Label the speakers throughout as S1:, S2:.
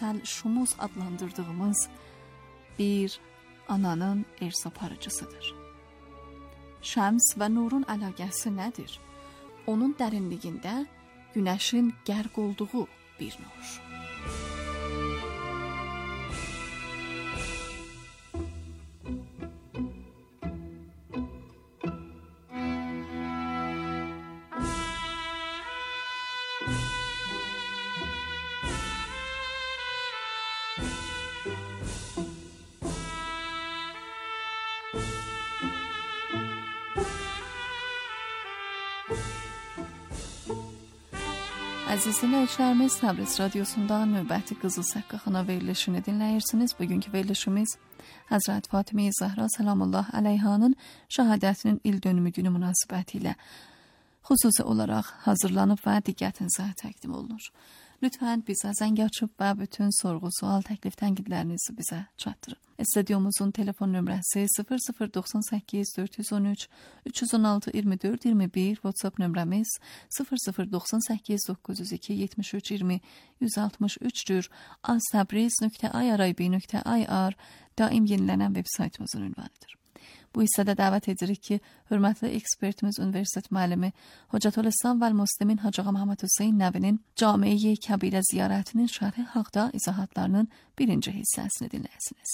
S1: Şumuz adlandırdığımız bir ananın ers aparıcısıdır. Şəms və nurun əlaqəsi nədir? Onun dərinliyində günəşin qərq olduğu bir nur. Əziz dinləyicilərimiz, Təbriz Radiyosunda növbəti Qızıl Səqqə xana verilişini dinləyirsiniz. Bugünkü verilişimiz Həzrət Fatimə-i Zəhra Səlamullah əleyhanın şəhadətinin il dönümü günü münasibəti ilə xüsusi olaraq hazırlanıb və diqqətinizə təqdim olunur. Lütfən bizə zəng açıb və bütün sorğu, sual, təklif, tənqidlərinizi bizə çatdırın. Stüdyomuzun telefon nömrəsi 0098 413 316 24 21, WhatsApp nömrəmiz 0098 902 73 20 163-dür. aztabriz.irib.ir daim yenilənən web saytımızın ünvanıdır. Bu hissədə dəvət edirik ki, hörmətli ekspertimiz Universitet müəllimi Hocatülislam və Müslimin Hacı Ağa Məhəmməd Hüseyn Nəvinin Cami-i Kəbirə ziyarətinin şərhi haqda izahatlarının birinci hissəsini dinləyəsiniz.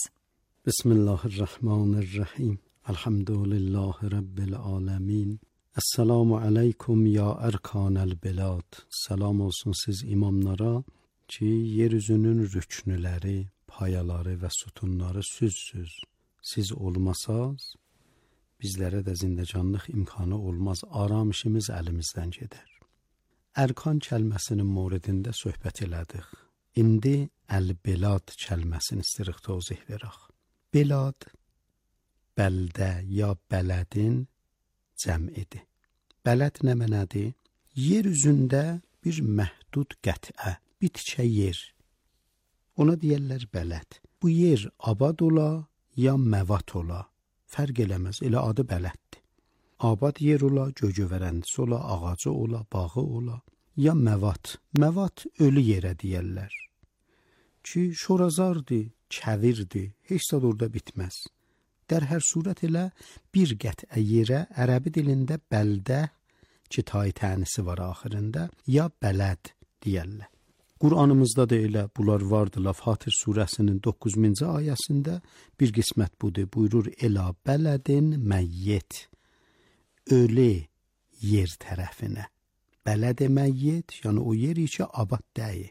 S2: Bismillahirrahmanirrahim. Elhamdülillahi Rabbil alemin. Esselamu aleykum ya erkanel belad. Salam olsun siz imamlara ki, yeryüzünün rüknüləri, payaları və sütunları süzsüz. Siz olmasaz, bizlərə də zindəcanlıq imkanı olmaz, aramışımız əlimizdən gedər. Ərkan kəlməsinin moridində söhbət elədik. İndi əl-belad kəlməsini istirik tozih verək. Belad, bəldə ya bələdin cəmidir. Bələd nə mənədir? Yer üzündə bir məhdud qətə, bitkə yer. Ona deyərlər bələd. Bu yer abad ola, ya məvat ola, fərq eləməz, elə adı bələddir. Abad yer ola, gögövərəndisi ola, ağacı ola, bağı ola, ya məvat. Məvat ölü yerə deyərlər. Ki, şorazardır, kəvirdir, heç də orada bitməz. Dər hər surət elə bir qətə yerə ərəbi dilində bəldə, ki, tay tənisi var axırında, ya bələd deyərlər. Qur'anımızda da elə bunlar vardılar. Fatir surəsinin 9-cu ayəsində bir qismət budur. Buyurur, elə bələdin məyyət, ölü yer tərəfinə. Bələd məyyət, yəni o yeri ki, abad deyil.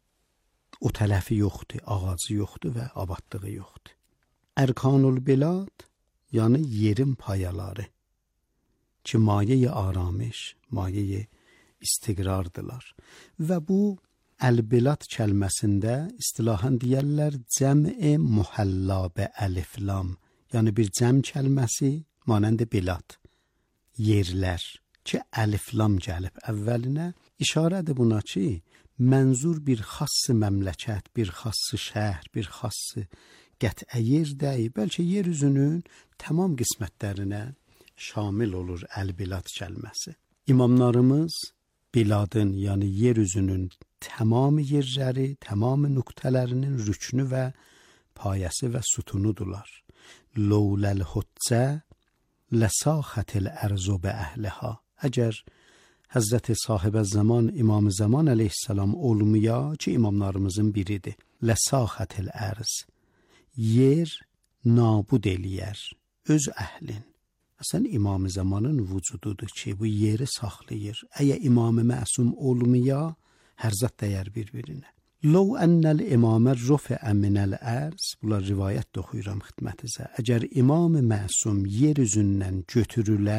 S2: O tərəfi yoxdur, ağacı yoxdur və abadlığı yoxdur. Ərkanul belad, yəni yerin payaları ki, maye-i aramış, maye-i istiqrardılar. Və bu əl-belad kəlməsində istilahən deyərlər cəm-i muhəllabə əliflam, yəni bir cəm kəlməsi manəndə belad, yerlər ki, əliflam gəlib əvvəlinə, işarədir buna ki, mənzur bir xassı məmləkət, bir xassı şəhər, bir xassı qətə yer deyil, bəlkə yer üzünün tamam qismətlərinə şamil olur əl-belad kəlməsi. İmamlarımız biladın, yəni yer üzünün tamam yerləri, tamam nöqtələrinin rüknü və payəsi və sütunudurlar. Lawlal hutsə ləsaxətil ərzu bə əhliha. Əgər Həzrəti Sahibə Zaman, İmam-ı Zaman əleyhissalam olmaya ki, imamlarımızın biridir. Ləsaxətil ərz. Yer nabud eləyər öz əhlin. Əsən İmam-ı Zamanın vücududur ki, bu yeri saxlayır. Əgər İmam-ı Məsum olmaya, hər zat dəyər bir-birinə. Ləv ennəl imamə rufəə minəl ərz, bunlar rivayət də oxuyuram xidmətinizə. Əgər İmam-ı Məsum yer üzündən götürülə,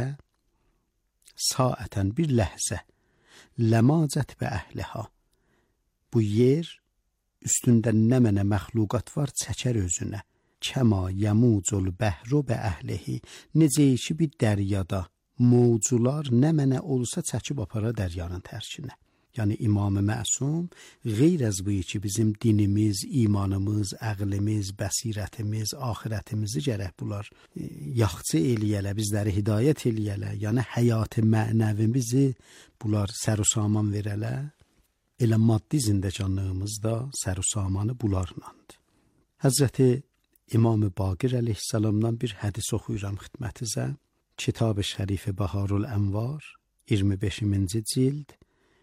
S2: saətən bir ləhzə, ləmacət və əhliha. Bu yer üstündə nə mənə məxluqat var, çəkər özünə. Kəma yəmucul bəhru bə əhlihi. Necə ki bir dəryada mövcular nə mənə olsa çəkib apara dəryanın tərkinə. Yəni İmam-ı Məsum qeyr az bu ki bizim dinimiz, imanımız, əqlimiz, bəsirətimiz, axirətimizi gərək bunlar yaxçı eləyələ, bizləri hidayət eləyələ, yəni həyat mənəvimizi bunlar sər-u-saman verələ. elə maddi zindəcanlığımız da sər-u-samanı bunlarlandı. Həzrəti İmam Baqir əleyhissalamdan bir hədis oxuyuram xidmətinizə. Kitab-ı Şərifi Baharul Ənvar, 25-ci cild,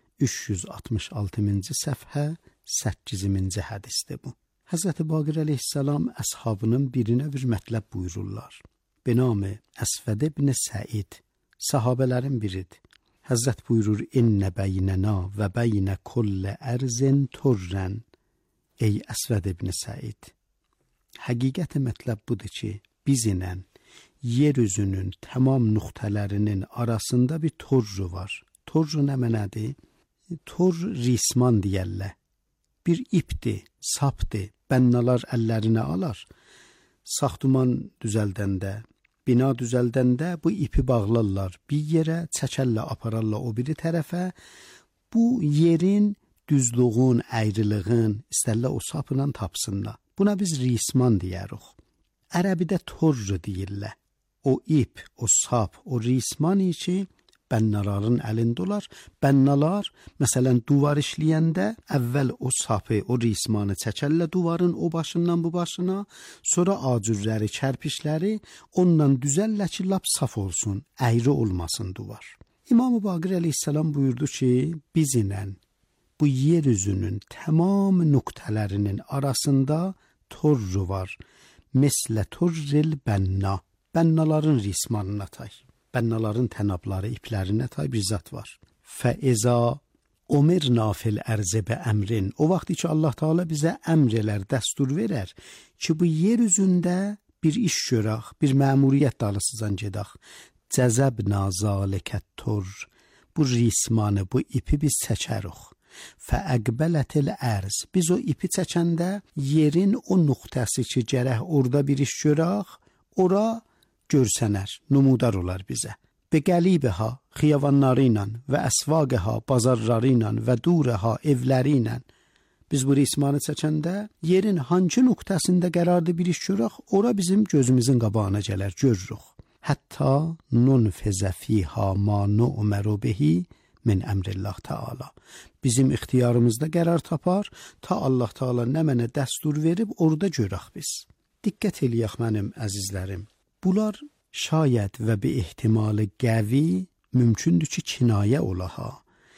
S2: 366-cı səhifə, 8-ci hədisdir bu. Həzrəti Baqir əleyhissalam əshabının birinə bir mətləb buyururlar. Benamı Əsvəd ibn Səid, sahabələrin biridir. Həzrət buyurur, İnnə bəynənə və bəynə kullə ərzin turrən. Ey Əsvəd ibn Səid, həqiqəti mətləb budur ki, bizlə yer üzünün tamam nöqtələrinin arasında bir torru var. Torru nə mənədir? Tor risman deyərlər. Bir ipdir, sapdır, bənnalar əllərinə alar. Saxtuman düzəldəndə, bina düzəldəndə bu ipi bağlarlar. Bir yerə çəkərlər, apararlar o biri tərəfə. Bu yerin düzlüğün, əyriliğin istərlər o sapla tapsınlar. Buna biz risman deyirik. Ərəbidə torru deyirlər. O ip, o sap, o risman içi bənnaların əlində olar. Bənnalar, məsələn, duvar işləyəndə əvvəl o sapı, o rismanı çəkərlər duvarın o başından bu başına, sonra acürləri, kərpişləri onunla düzəllər ki, lap saf olsun, əyri olmasın duvar. İmam Baqir əleyhissalam buyurdu ki, bizlə bu yer üzünün tamam nöqtələrinin arasında torru var. Məslə torril bənna. Bənnaların rismanına tay. Bənnaların tənabları, iplərinə tay bir zat var. Fəiza umirna fil ərzə bə əmrin. O vaxt ki, Allah Teala bizə əmr elər, dəstur verər ki, bu yer üzündə bir iş görək, bir məmuriyyət dalısızan gedək. Cəzəbna zalikət tor. Bu rismanı, bu ipi biz çəkərik. Fəəqbələtil ərz. Biz o ipi çəkəndə yerin o nöqtəsi ki, gərək orada bir iş görək, ora görsənər, numudar olar bizə. Beqəlibəhə, xiyavanları ilə və əsvaqəhə, bazarları ilə və durəhə, evləri ilə. Biz bu rismanı çəkəndə yerin hangi nöqtəsində qərarlı bir iş görək, ora bizim gözümüzün qabağına gələr, görürük. Hətta nunfizə fihə ma nu'məru bihi min əmrillah Teala. Bizim ixtiyarımızda qərar tapar, ta Allah Teala nə mənə dəstur verib, orada görək biz. Diqqət eləyək mənim əzizlərim. Bunlar şayət və bir ehtimalı qəvi mümkündür ki, kinayə olaha.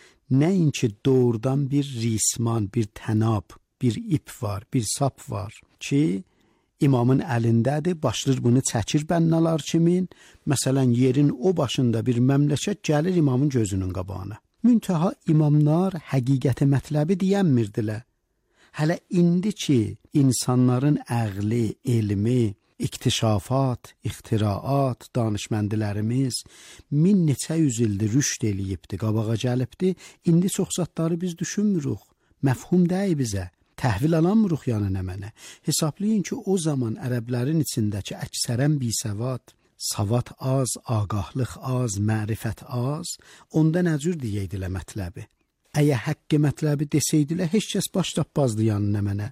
S2: Nəinki doğrudan bir risman, bir tənab, bir ip var, bir sap var ki, imamın əlindədir, başlayır bunu çəkir bənnalar kimin. Məsələn, yerin o başında bir məmləkət gəlir imamın gözünün qabağına. Müntəha imamlar həqiqəti mətləbi deyənmirdilər. Hələ indi ki, insanların əqli, elmi, İktişafat, ixtiraat, danışməndilərimiz 1000 neçə yüz ildir rüşd eləyibdi, qabağa gəlibdi. İndi çox zatları biz düşünmürük, məfhum deyil bizə, təhvil alanmırıq yanına mənə. Hesablayın ki, o zaman ərəblərin içindəki əksərən bisəvad, savad az, ağahlıq az, mərifət az, onda nə cür deyirdilər mətləbi? Əgər həqqi mətləbi desəydilər, heç kəs baş tapmazdı yanına mənə.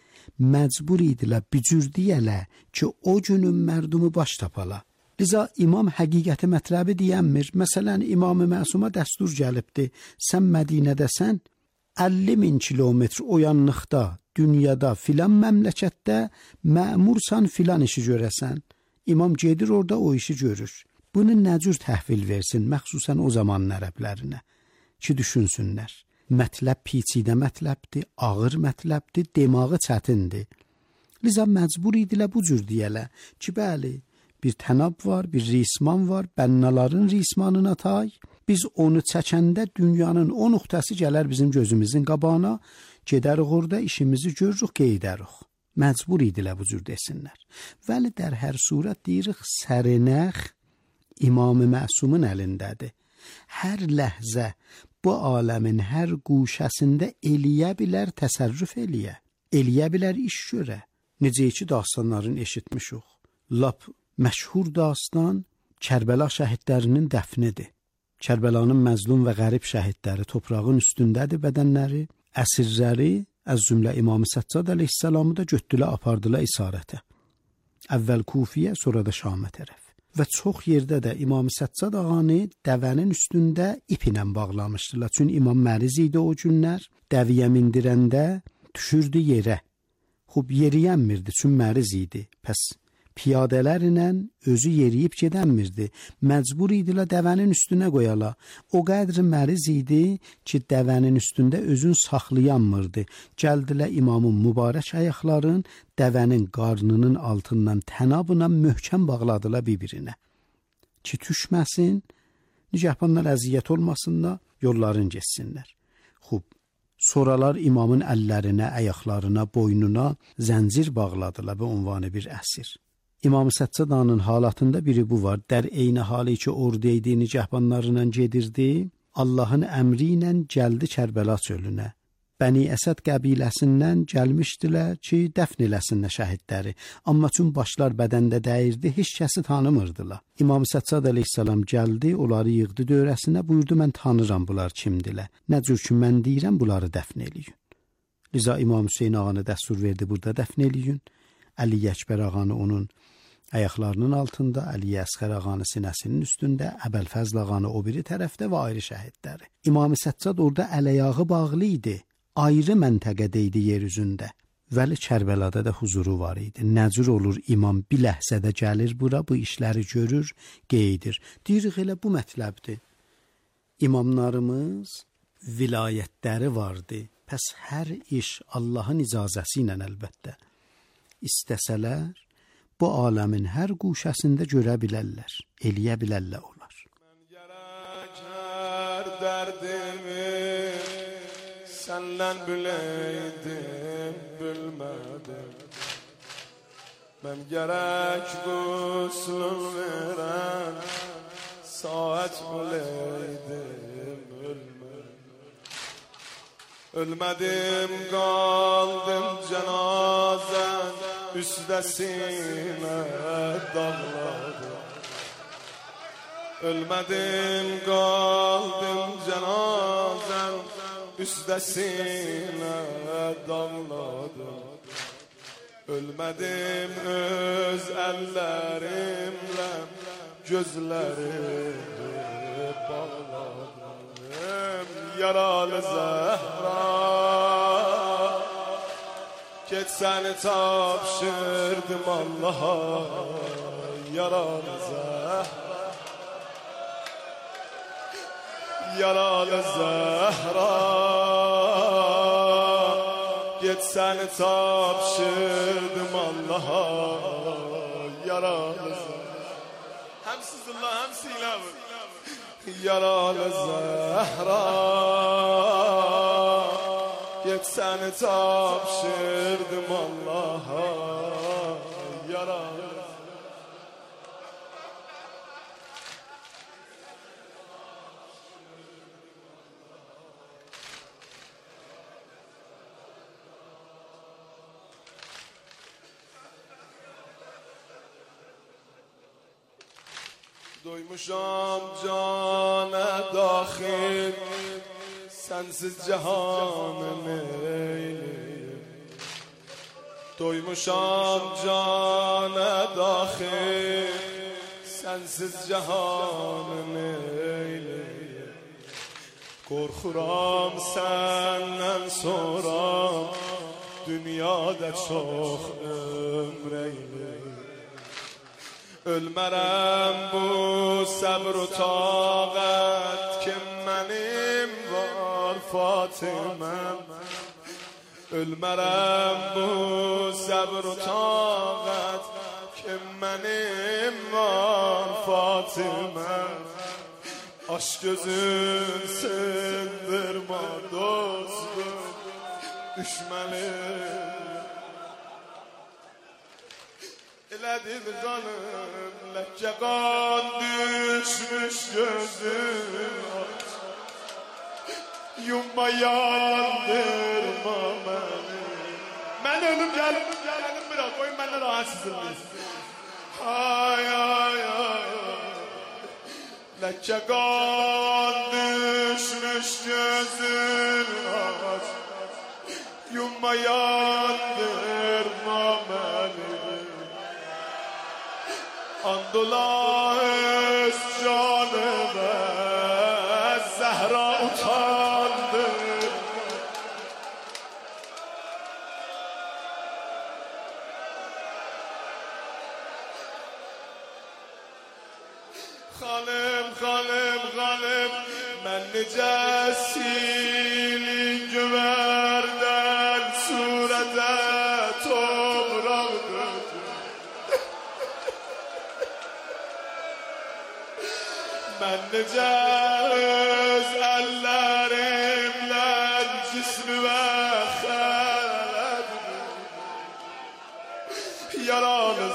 S2: Məcbur idilər, bücür deyələr ki, o günün mərdumu baş tapala. Liza imam həqiqəti mətləbi deyənmir. Məsələn, İmam-ı Məsuma dəstur gəlibdi. Sən Mədinədəsən, 50.000 kilometr o yanlıqda, dünyada, filan məmləkətdə məmursan filan işi görəsən. İmam gedir orada o işi görür. Bunu nə cür təhvil versin, məxsusən o zamanın ərəblərinə ki, düşünsünlər. Mətləb piçidə mətləbdir, ağır mətləbdir, demağı çətindir. Liza məcbur idilər bu cür deyələr ki, bəli, bir tənab var, bir risman var, bənnaların rismanına tay. Biz onu çəkəndə dünyanın o nöqtəsi gələr bizim gözümüzün qabağına, gedərik orada işimizi görürük, qeydərik. Məcbur idilər bu cür desinlər. Vəli dər hər surət deyirik, sərinəx İmam-ı Məsumun əlindədir. Hər ləhzə bu aləmin hər quşəsində eləyə bilər, təsərrüf eləyə bilər iş görə. Necə ki, dastanların eşitmişik. Lap məşhur dastan Kərbəla şəhidlərinin dəfnidir. Kərbəlanın məzlum və qərib şəhidləri toprağın üstündədir bədənləri. Əsirləri, əz cümlə İmam-ı Səccad əleyhissalamı da götdülə apardılar isarətə. Əvvəl Kufiyə, sonra da Şamə tərəf. və çox yerdə də İmam Səccad ağanı dəvənin üstündə ip ilə bağlamışdılar. Çünki imam məriz idi o günlər. Dəviyə mindirəndə düşürdü yerə. Xub yeriyənmirdi, çünki məriz idi. Pəs piyadələrlə özü yeriyib gedənmirdi. Məcbur idilər dəvənin üstünə qoyala. O qədri məriz idi ki, dəvənin üstündə özün saxlayanmırdı. Gəldilər imamın mübarək ayaqların dəvənin qarnının altından tənabına möhkəm bağladılar bir-birinə. Ki, düşməsin, nigəhbanlar əziyyət olmasınlar, yolların geçsinlər. Xub, sonralar imamın əllərinə, ayaqlarına, boynuna zəncir bağladılar və ünvanı bir əsir. İmam Səccad ağanın halatında biri bu var. Dər eyni halı ki, ordu idi, nigəhbanlarla gedirdi. Allahın əmri ilə gəldi Kərbəla çölünə. Bəni Əsəd qəbiləsindən gəlmişdilər ki, dəfn eləsinlər şəhidləri. Amma çün başlar bədəndə dəyirdi, heç kəsi tanımırdılar. İmam Səccad əleyhissalam gəldi, onları yığdı dövrəsinə, buyurdu, mən tanıram bunlar kimdilər. Nə cür ki, mən deyirəm, bunları dəfn eləyin. Liza İmam Hüseyin ağanı dəstur verdi, burada dəfn eləyin. Əli Əkbər ağanı onun ayaqlarının altında, Əli Əsqər ağanı sinəsinin üstündə, Əbəlfəzl ağanı o biri tərəfdə və ayrı şəhidləri. İmam Səccad orada əl-ayağı bağlı idi, ayrı məntəqədə idi yer üzündə. Vəli Kərbəlada da huzuru var idi. Nəcür olur imam bir ləhzədə gəlir bura, bu işləri görür, qeydir. Deyirik elə bu mətləbdir. İmamlarımız vilayətləri vardı. Pəs hər iş Allahın icazəsi ilə əlbəttə. İstəsələr, bu aləmin hər quşəsində görə bilərlər, eləyə bilərlər olar.
S3: Mən gərək hər dərdimi səndən biləydim, bilmədim. Mən gərək qüslün verən saat biləydim, bilmədim. Ölmədim, qaldım cənazən üstəsinə dağladım. Ölmədim, qaldım cənazən üstəsinə dağladım. Ölmədim, öz əllərimlə gözlərimi bağladım. Yaralı Zəhra, get səni tapşırdım Allaha. Yaralı Zəhra, yaralı Zəhra, get səni tapşırdım Allaha. Yaralı Zəhra, həmsizullah, həmsiləvr. Yaralı Zəhra, get səni tapşırdım Allaha. Yaralı doymuşam cana daxil, sensiz cihanım eyleyim. Doymuşam cana daxil, sensiz cihanım eyleyim. Korkuram senden sonra dünyada çok ömür eyleyim. Ölmərəm bu səbr u taqət ki mənim var Fatiməm. Ölmərəm bu səbr u taqət ki mənim var Fatiməm. Aş gözün sındırma dostum, düşmənim. Elədir canım, ləkə qan düşmüş gözüm aç. Yumma yandırma məni. Mən ölüm gəlim biraz, qoyun mənlə rahatsızım. Ay ay ay. Ləkə qan düşmüş gözüm aç. Yumma yandırma məni. Andolan Xanım mən necə silin gövərdən surətə topraqdır. Mən necə öz əllərimlə cismi və xələdir yaranı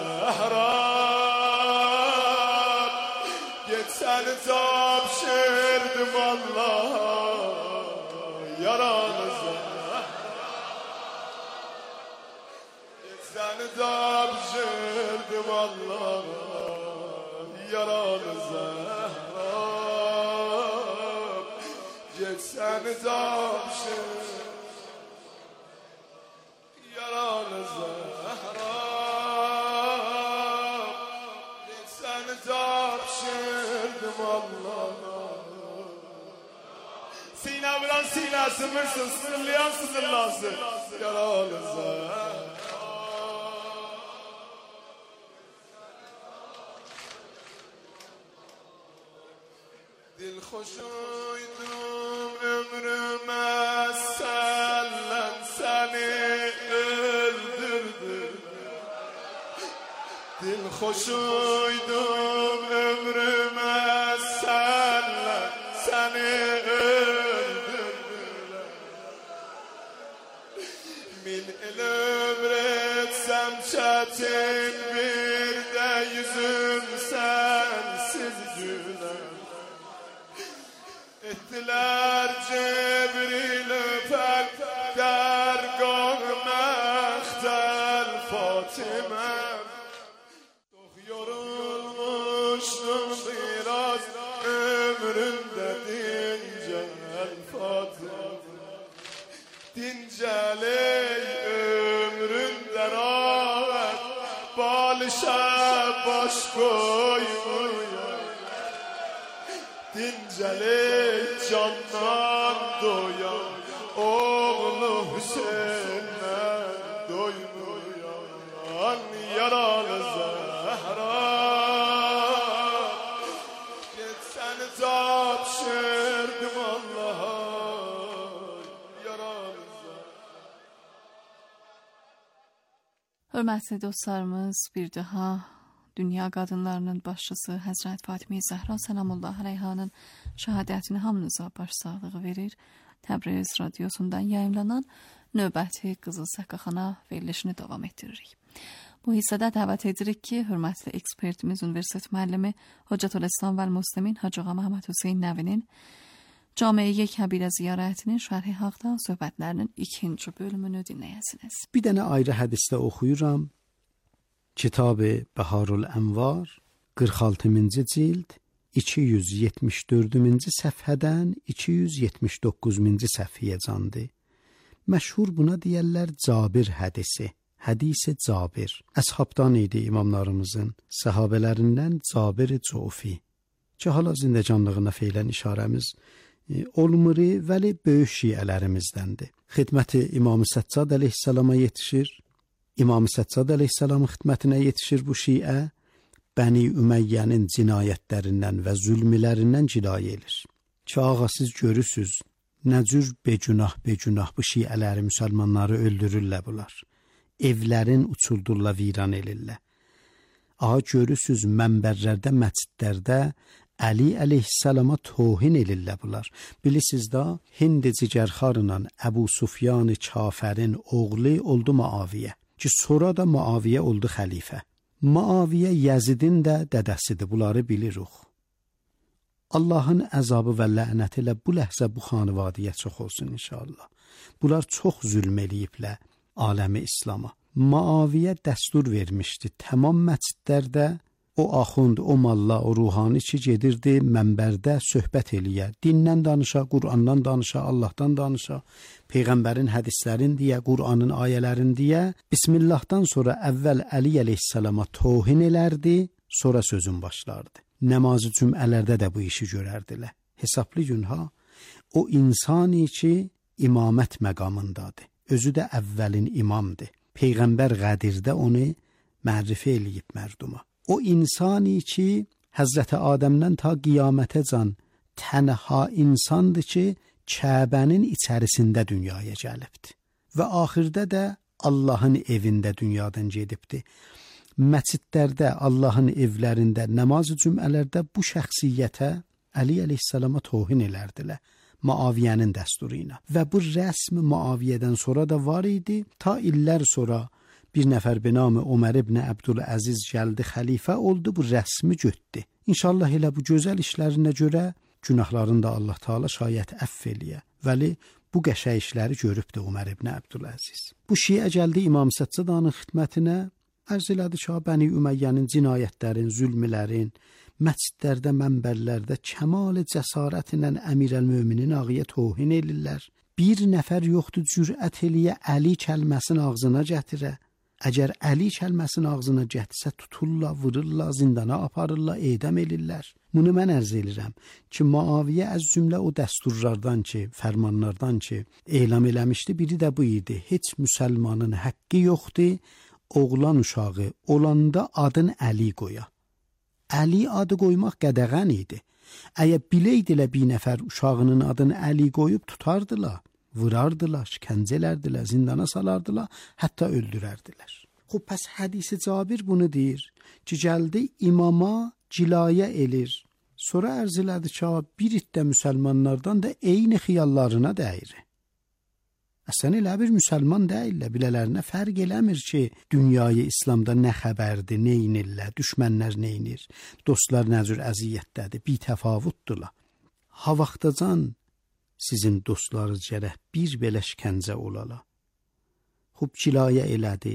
S3: zəhram geçsəni tapşırdım Allah'a yaranı zəhram geçsəni tapşırdım Allah'a yaranı zəhram geçsəni tapşırdım yaranı zəhram geçsəni tapşırdım Allah'a Sinə vuran sinə sımırsın, sınırlayan sınırlansın yaranı zəhram Dil hoşuydum ömrüme senden seni öldürdüm Dil hoşuydum ömrüme senden seni öldürdüm Min el ömretsem çetin bir de yüzüm sensiz güler Ettiler Cebril öper dergah mehtel Fatimem Çok yorulmuştum biraz ömrümde dincel Fatimem Dincel ey ömründe rahat balışa baş koymuyor Dincel ey candan doyan oğlu Hüseyin'den doymayan yaralı Zehra Geçsəni tapşırdım Allah'a yaralı Zehra
S1: Hörmətli dostlarımız, bir daha dünya qadınlarının başçısı Həzrət Fatimə Zəhra Səlamullah Əleyhanın şəhadətini hamınıza başsağlığı verir. Təbriz radiosundan yayımlanan növbəti Qızıl Səqqaxana verilişini davam etdiririk. Bu hissədə dəvət edirik ki, hörmətli ekspertimiz Universitet müəllimi Hocətülislam və Müslimin Hacı Ağa Məhəmməd Hüseyn Nəvinin Camiə Kəbirə ziyarətinin şərhi haqda söhbətlərinin ikinci bölümünü dinləyəsiniz.
S2: Bir dənə ayrı hədisdə oxuyuram. Kitab-ı Bəharul Ənvar 46-cı cild 274-cü səhifədən 279-cu səhifəyə candır. Məşhur buna deyərlər Cabir hədisi. Hədis-i Cabir. Əshabdan idi imamlarımızın, səhabələrindən Cabir-i Cofi. Ki hala zindəcanlığına feylən işarəmiz olmuru, vəli böyük şiələrimizdəndir. Xidməti İmam-ı Səccad əleyhissalama yetişir. İmam-ı Səccad əleyhissalamın xidmətinə yetişir bu şiə, Bəni Üməyyənin cinayətlərindən və zülmlərindən cilayə edir. Ki ağa siz görürsüz, nə cür becünah bu şiələri müsəlmanları öldürürlər bunlar. Evlərin uçuldurla viran elirlər. Ağa görürsüz mənbərlərdə, məscidlərdə Əli əleyhissalama tohin elirlər bunlar. Bilirsiniz da Hind cigərxarla Əbu Sufyan kafərin oğlu oldu Muaviyə. Ki sonra da Muaviyə oldu xəlifə. Muaviyə Yəzidin də dədəsidir, bunları bilirik. Allahın əzabı və lənəti ilə bu ləhzə bu xanivadiyə çox olsun inşallah. Bunlar çox zülm eləyiblər aləmi İslama. Muaviyə dəstur vermişdi. Tamam məscidlərdə o axund, o malla, o ruhani ki gedirdi mənbərdə söhbət eləyə. Dindən danışa, Qur'andan danışa, Allahdan danışa, Peyğəmbərin hədislərin deyə, Qur'anın ayələrin deyə. Bismillahdan sonra əvvəl Əli əleyhissalama tohin elərdi, sonra sözün başlardı. Namazı cümlələrdə də bu işi görərdilər. Hesablı gün ha, o insani ki imamət məqamındadır. Özü də əvvəlin imamdır. Peyğəmbər Qədirdə onu mərifə eləyib mərduma. O insani ki Həzrəti Adəmdən ta qiyamətəcən tənha insandır ki, Kəbənin içərisində dünyaya gəlibdi və axirdə də Allahın evində dünyadan gedibdi. Məscidlərdə, Allahın evlərində, namaz-ı cümlələrdə bu şəxsiyyətə Əli əleyhissalama tohin elərdilər. Muaviyənin dəsturu ilə. Və bu rəsm Muaviyədən sonra da var idi. Ta illər sonra bir nəfər binamı Ömər ibn Əbdüləziz gəldi, xəlifə oldu, bu rəsmi götdü. İnşallah elə bu gözəl işlərinə görə günahlarını da Allah Taala şayət əff eləyə. Vəli bu qəşəng işləri görübdü Ömər ibn Əbdüləziz. Bu şiə gəldi İmam Səccadın xidmətinə, ərz elədi ki, Bəni Üməyyənin cinayətlərin, zülmlərin, məscidlərdə, mənbərlərdə kəmal cəsarət ilə Əmirəl-Möminin ağıya tohin elirlər. Bir nəfər yoxdur cürət eləyə Əli kəlməsini ağzına gətirə. Əgər Əli kəlməsini ağzına gətirsə tuturlar, vururlar, zindana aparırlar, edam elirlər. Bunu mən ərz elirəm ki, Muaviyə az cümlə o dəsturlardan ki, fərmanlardan ki, elam eləmişdi, biri də bu idi. Heç müsəlmanın haqqı yoxdur, oğlan uşağı olanda adın Əli qoya. Əli adı qoymaq qədəğən idi. Əgər biləydilə bir nəfər uşağının adını Əli qoyub tutardılar, vurardılar, şikəncə elərdilər, zindana salardılar, hətta öldürərdilər. Xub, pəs hədisi Cabir bunu deyir ki, gəldi imama cilayə elir. Sonra ərz elədi ki, bir iddə müsəlmanlardan da eyni xiyallarına dəyir. Əsən elə bir müsəlman deyillər, bilələrinə fərq eləmir ki, dünyayı İslamda nə xəbərdir, neynirlər, düşmənlər neynir, dostlar nə cür əziyyətdədir, bir təfavutdurlar. Ha vaxtacan sizin dostlarınız gərək bir belə şikəncə olala. Xub cilayə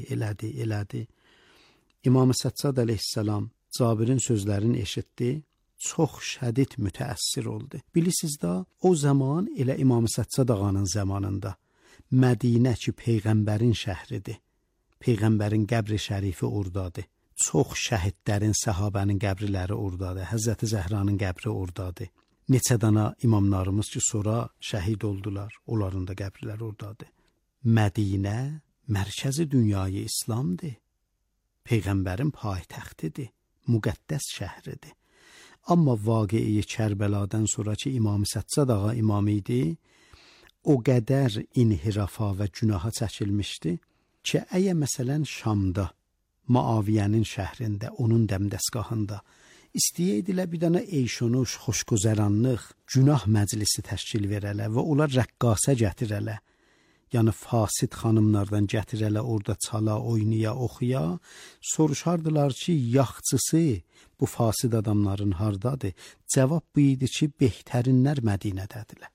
S2: elədi. İmam Səccad əleyhissalam Cabirin sözlərini eşitdi, çox şədid mütəəssir oldu. Bilirsiniz da, o zaman elə İmam Səccad ağanın zamanında Mədinə ki, Peyğəmbərin şəhridir. Peyğəmbərin qəbri şərifi oradadır. Çox şəhidlərin, səhabənin qəbriləri oradadır. Həzrəti Zəhranın qəbri oradadır. Neçə dana imamlarımız ki, sonra şəhid oldular. Onların da qəbriləri oradadır. Mədinə mərkəzi dünyayı İslamdır. Peyğəmbərin paytaxtıdır. Müqəddəs şəhridir. Amma vaqiyi Kərbəladan sonra ki, İmam Səccad ağa imam idi, o qədər inhirafa və günaha çəkilmişdi ki, əgər məsələn Şamda, Muaviyənin şəhrində, onun dəmdəsgahında istəyəydilər bir dənə eyşonuş, xoşgözəranlıq, günah məclisi təşkil verələ və onlar rəqqasə gətirələ, yəni fasid xanımlardan gətirələ, orada çala, oynaya, oxuya, soruşardılar ki, yaxçısı bu fasid adamların hardadır? Cavab bu idi ki, behtərinlər Mədinədədirlər.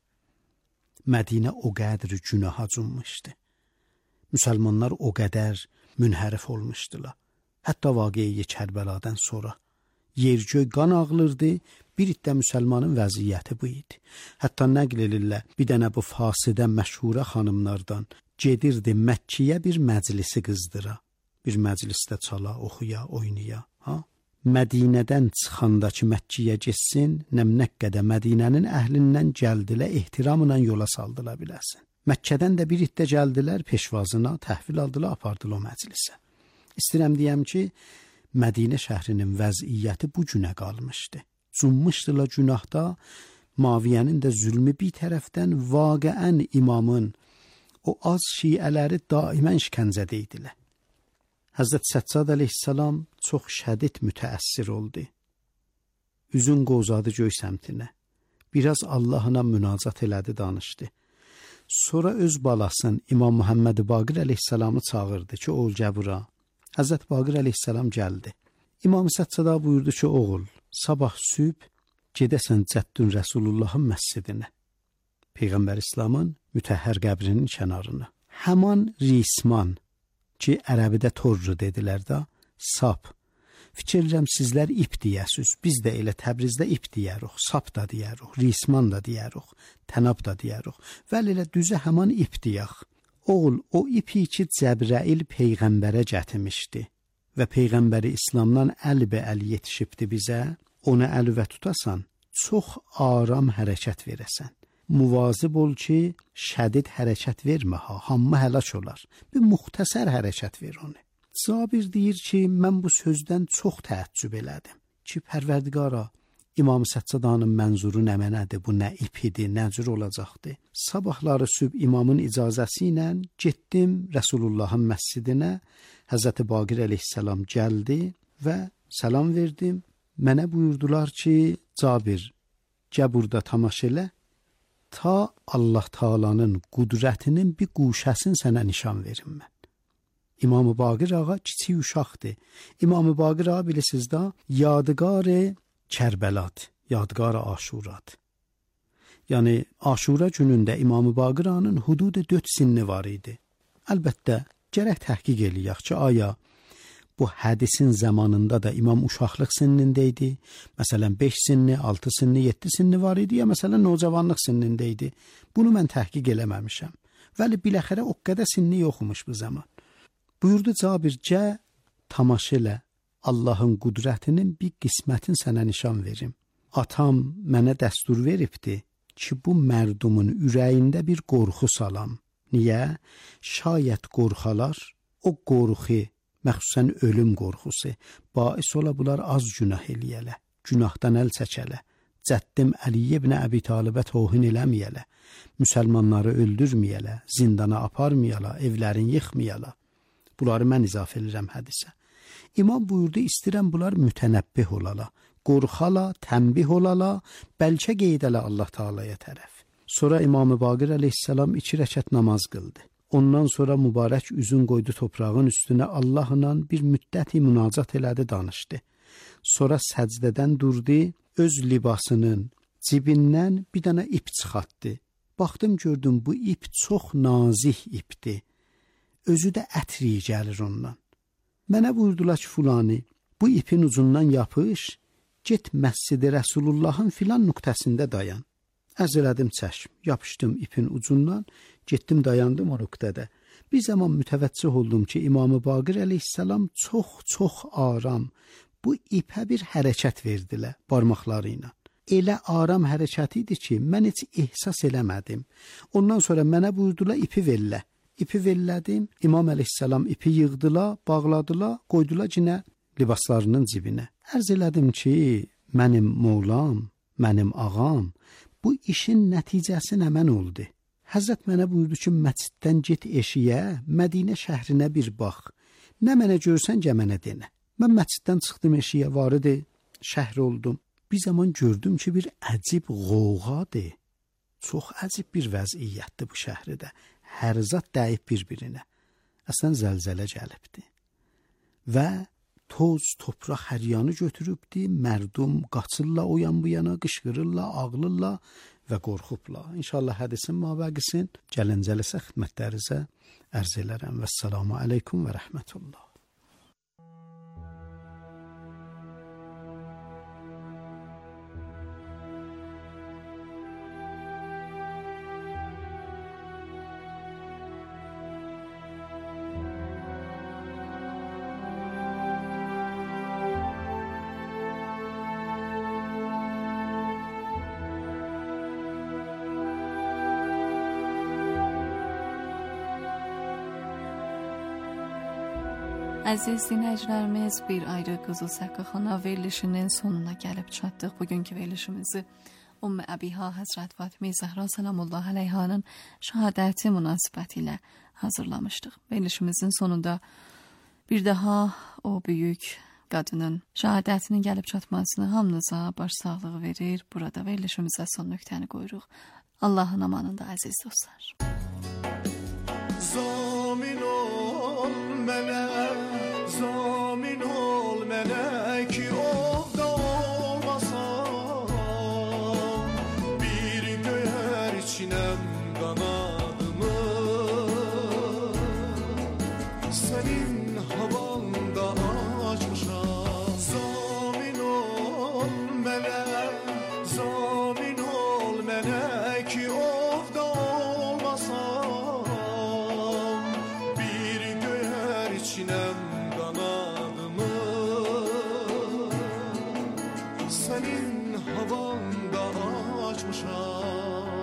S2: Mədinə o qədər günaha cummuşdu. Müsəlmanlar o qədər münhərif olmuşdular. Hətta vaqiyi Kərbəladan sonra yergöy qan ağlırdı, bir iddə müsəlmanın vəziyyəti bu idi. Hətta nəql edirlər, bir dənə bu fasidə məşhurə xanımlardan gedirdi Məkkiyə bir məclisi qızdıra. Bir məclisdə çala, oxuya, oynaya. Mədinədən çıxandakı Məkkiyə getsin, nəmnəqqədə Mədinənin əhlindən gəldilər, ehtiramla yola saldılar biləsin. Məkkədən də bir iddə gəldilər, peşvazına təhvil aldılar, apardılar o məclisə. İstəyirəm deyəm ki, Mədinə şəhrinin vəziyyəti bu günə qalmışdı. Cummuşdular günahda, Muaviyənin də zülmü bir tərəfdən, vaqəən imamın o az şiələri daimən şikəncədə idilər. Həzrət Səccad əleyhissalam çox şədid mütəəssir oldu. Üzün qozadı göy səmtinə. Biraz Allahına münacat elədi, danışdı. Sonra öz balasını İmam Muhammed Baqir əleyhissalamı çağırdı ki, oğul gəl bura. Həzrət Baqir əleyhissalam gəldi. İmam Səccada buyurdu ki, oğul, sabah sübh gedəsən Cəddün Rəsulullahın məscidinə. Peyğəmbər İslamın mütəhhər qəbrinin kənarına. Həman Risman ki, ərəbidə torru dedilər də, sap. Fikirləm sizlər ip deyəsiz, biz də elə Təbrizdə ip deyəruq, sap da deyəruq, risman da deyəruq, tənab da deyəruq. Vəl elə düzə həman ip deyək. Oğul, o ipi ki, Cəbrəil Peyğəmbərə gətirmişdi və Peyğəmbəri İslamdan əl-bə-əl yetişibdi bizə, ona əlvə tutasan, çox aram hərəkət verəsən. Muvazib ol ki, şədid hərəkət vermə ha, hamma həlak olar. Bir muxtəsər hərəkət ver onu. Cabir deyir ki, mən bu sözdən çox təəccüb elədim. ki, Pərverdigara, İmam Səccadanın mənzuru nə mənədir, bu nə ipidir, nə cür olacaqdır. Sabahları sübh imamın icazəsi ilə getdim Rəsulullahın məscidinə. Həzrəti Baqir əleyhissalam gəldi və salam verdim. Mənə buyurdular ki, Cabir, gəl burada tamaşa elə, ta Allah Taalanın qudrətinin bir quşəsini sənə nişan verim mən. İmam-ı Baqir ağa kiçik uşaqdır. İmam-ı Baqir ağa bilirsiniz də, yadigar-ı Kərbəladır, yadigar-ı Aşuradır. Yəni, Aşura günündə İmam-ı Baqir ağanın hududu 4 sinni var idi. Əlbəttə, gərək təhqiq eləyək ki, aya bu hədisin zamanında da imam uşaqlıq sinnində idi. Məsələn, 5 sinni, 6 sinni, 7 sinni var idi, ya məsələn, nocavanlıq sinnində idi. Bunu mən təhqiq eləməmişəm. Vəli biləxərə o qədər sinni yoxmuş bu zaman. Buyurdu Cabir, gəl tamaşa elə, Allahın qudrətinin bir qismətin sənə nişan verim. Atam mənə dəstur veribdi ki, bu mərdumun ürəyində bir qorxu salam. Niyə? Şayət qorxalar, o qorxu, məxsusən ölüm qorxusu, bais ola bunlar az günah eləyələ, günahdan əl çəkələ, cəddim Əliyə ibn Əbi Talibə tohin eləməyələ, müsəlmanları öldürməyələ, zindana aparmayələ, evlərin yıxmayələ. Bunları mən izafə edirəm hədisə. İmam buyurdu, istəyirəm bunlar mütənəbbih olala, qorxala, tənbih olala, bəlkə qeydələ Allah Taalaya tərəf. Sonra İmam-ı Baqir əleyhissalam 2 rəkət namaz qıldı. Ondan sonra mübarək üzün qoydu toprağın üstünə, Allahla bir müddəti münacat elədi, danışdı. Sonra səcdədən durdu, öz libasının cibindən bir dənə ip çıxartdı. Baxdım, gördüm, bu ip çox nazik ipdir. Özü də ətri gəlir ondan. Mənə buyurdular ki, fulani, bu ipin ucundan yapış, get Məscid-i Rəsulullahın filan nöqtəsində dayan. Ərz elədim çəşm, yapışdım ipin ucundan, getdim dayandım o nöqtədə. Bir zaman mütəvəccüh oldum ki, İmam-ı Baqir əleyhissalam çox aram bu ipə bir hərəkət verdilər barmaqları ilə. Elə aram hərəkət idi ki, mən heç ehsas eləmədim. Ondan sonra mənə buyurdular, ipi verlə. İpi vellədim, İmam əleyhissalam ipi yığdılar, bağladılar, qoydular cinə libaslarının cibinə. Ərz elədim ki, mənim Mevlam, mənim ağam, bu işin nəticəsi nə mən oldu? Həzrət mənə buyurdu ki, məsciddən get eşiyə, Mədinə şəhrinə bir bax. Nə mənə görsən, gəl mənə denə. Mən məsciddən çıxdım eşiyə, varıdı, şəhər oldum. Bir zaman gördüm ki, bir əcib qoğadır. Çox əcib bir vəziyyətdir bu şəhridə. Hər zat dəyib bir-birinə. Əslən zəlzələ gəlibdi. Və toz, topraq hər yanı götürübdi, mərdum qaçırlar o yan bu yana, qışqırırlar, ağlırlar və qorxublar. İnşallah hədisin mabəqisin gəlincəlisə xidmətlərinizə ərz elərəm. Vəssalamu aleykum və rəhmətullah.
S1: Əziz dinləyicilərimiz, bir ayrı Qızıl Səqqaxana verilişinin sonuna gəlib çatdıq. Bugünkü verilişimizi Ümmü Əbiha Həzrət Fatimə Zəhra Səlamullah əleyhanın şəhadəti münasibəti ilə hazırlamışdıq. Verilişimizin sonunda bir daha o büyük qadının şəhadətinin gəlib çatmasını hamınıza başsağlığı verir. Burada verilişimizə son nöqtəni qoyuruq. Allahın amanında əziz dostlar.
S3: Zamin ol mənə, zamin ol mənə ki ovda olmasam, bir göyər içinəm qanadımı, sənin havanda açmışam. Zamin ol mənə, zamin ol mənə ki ovda olmasam, bir göyər içinəm qanadımı, sənin havanda açmışam.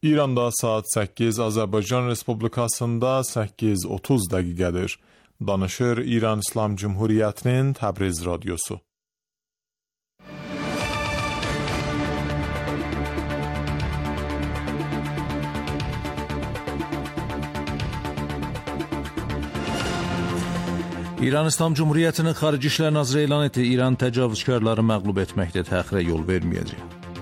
S3: İranda saat 8, Azərbaycan Respublikasında 8:30 dəqiqədir. Danışır İran İslam Cumhuriyyətinin Təbriz radiosu.
S4: İran İslam Cumhuriyyətinin Xarici İşlər Naziri elan etdi, İran təcavüzkarları məğlub etməkdə təxirə yol verməyəcək.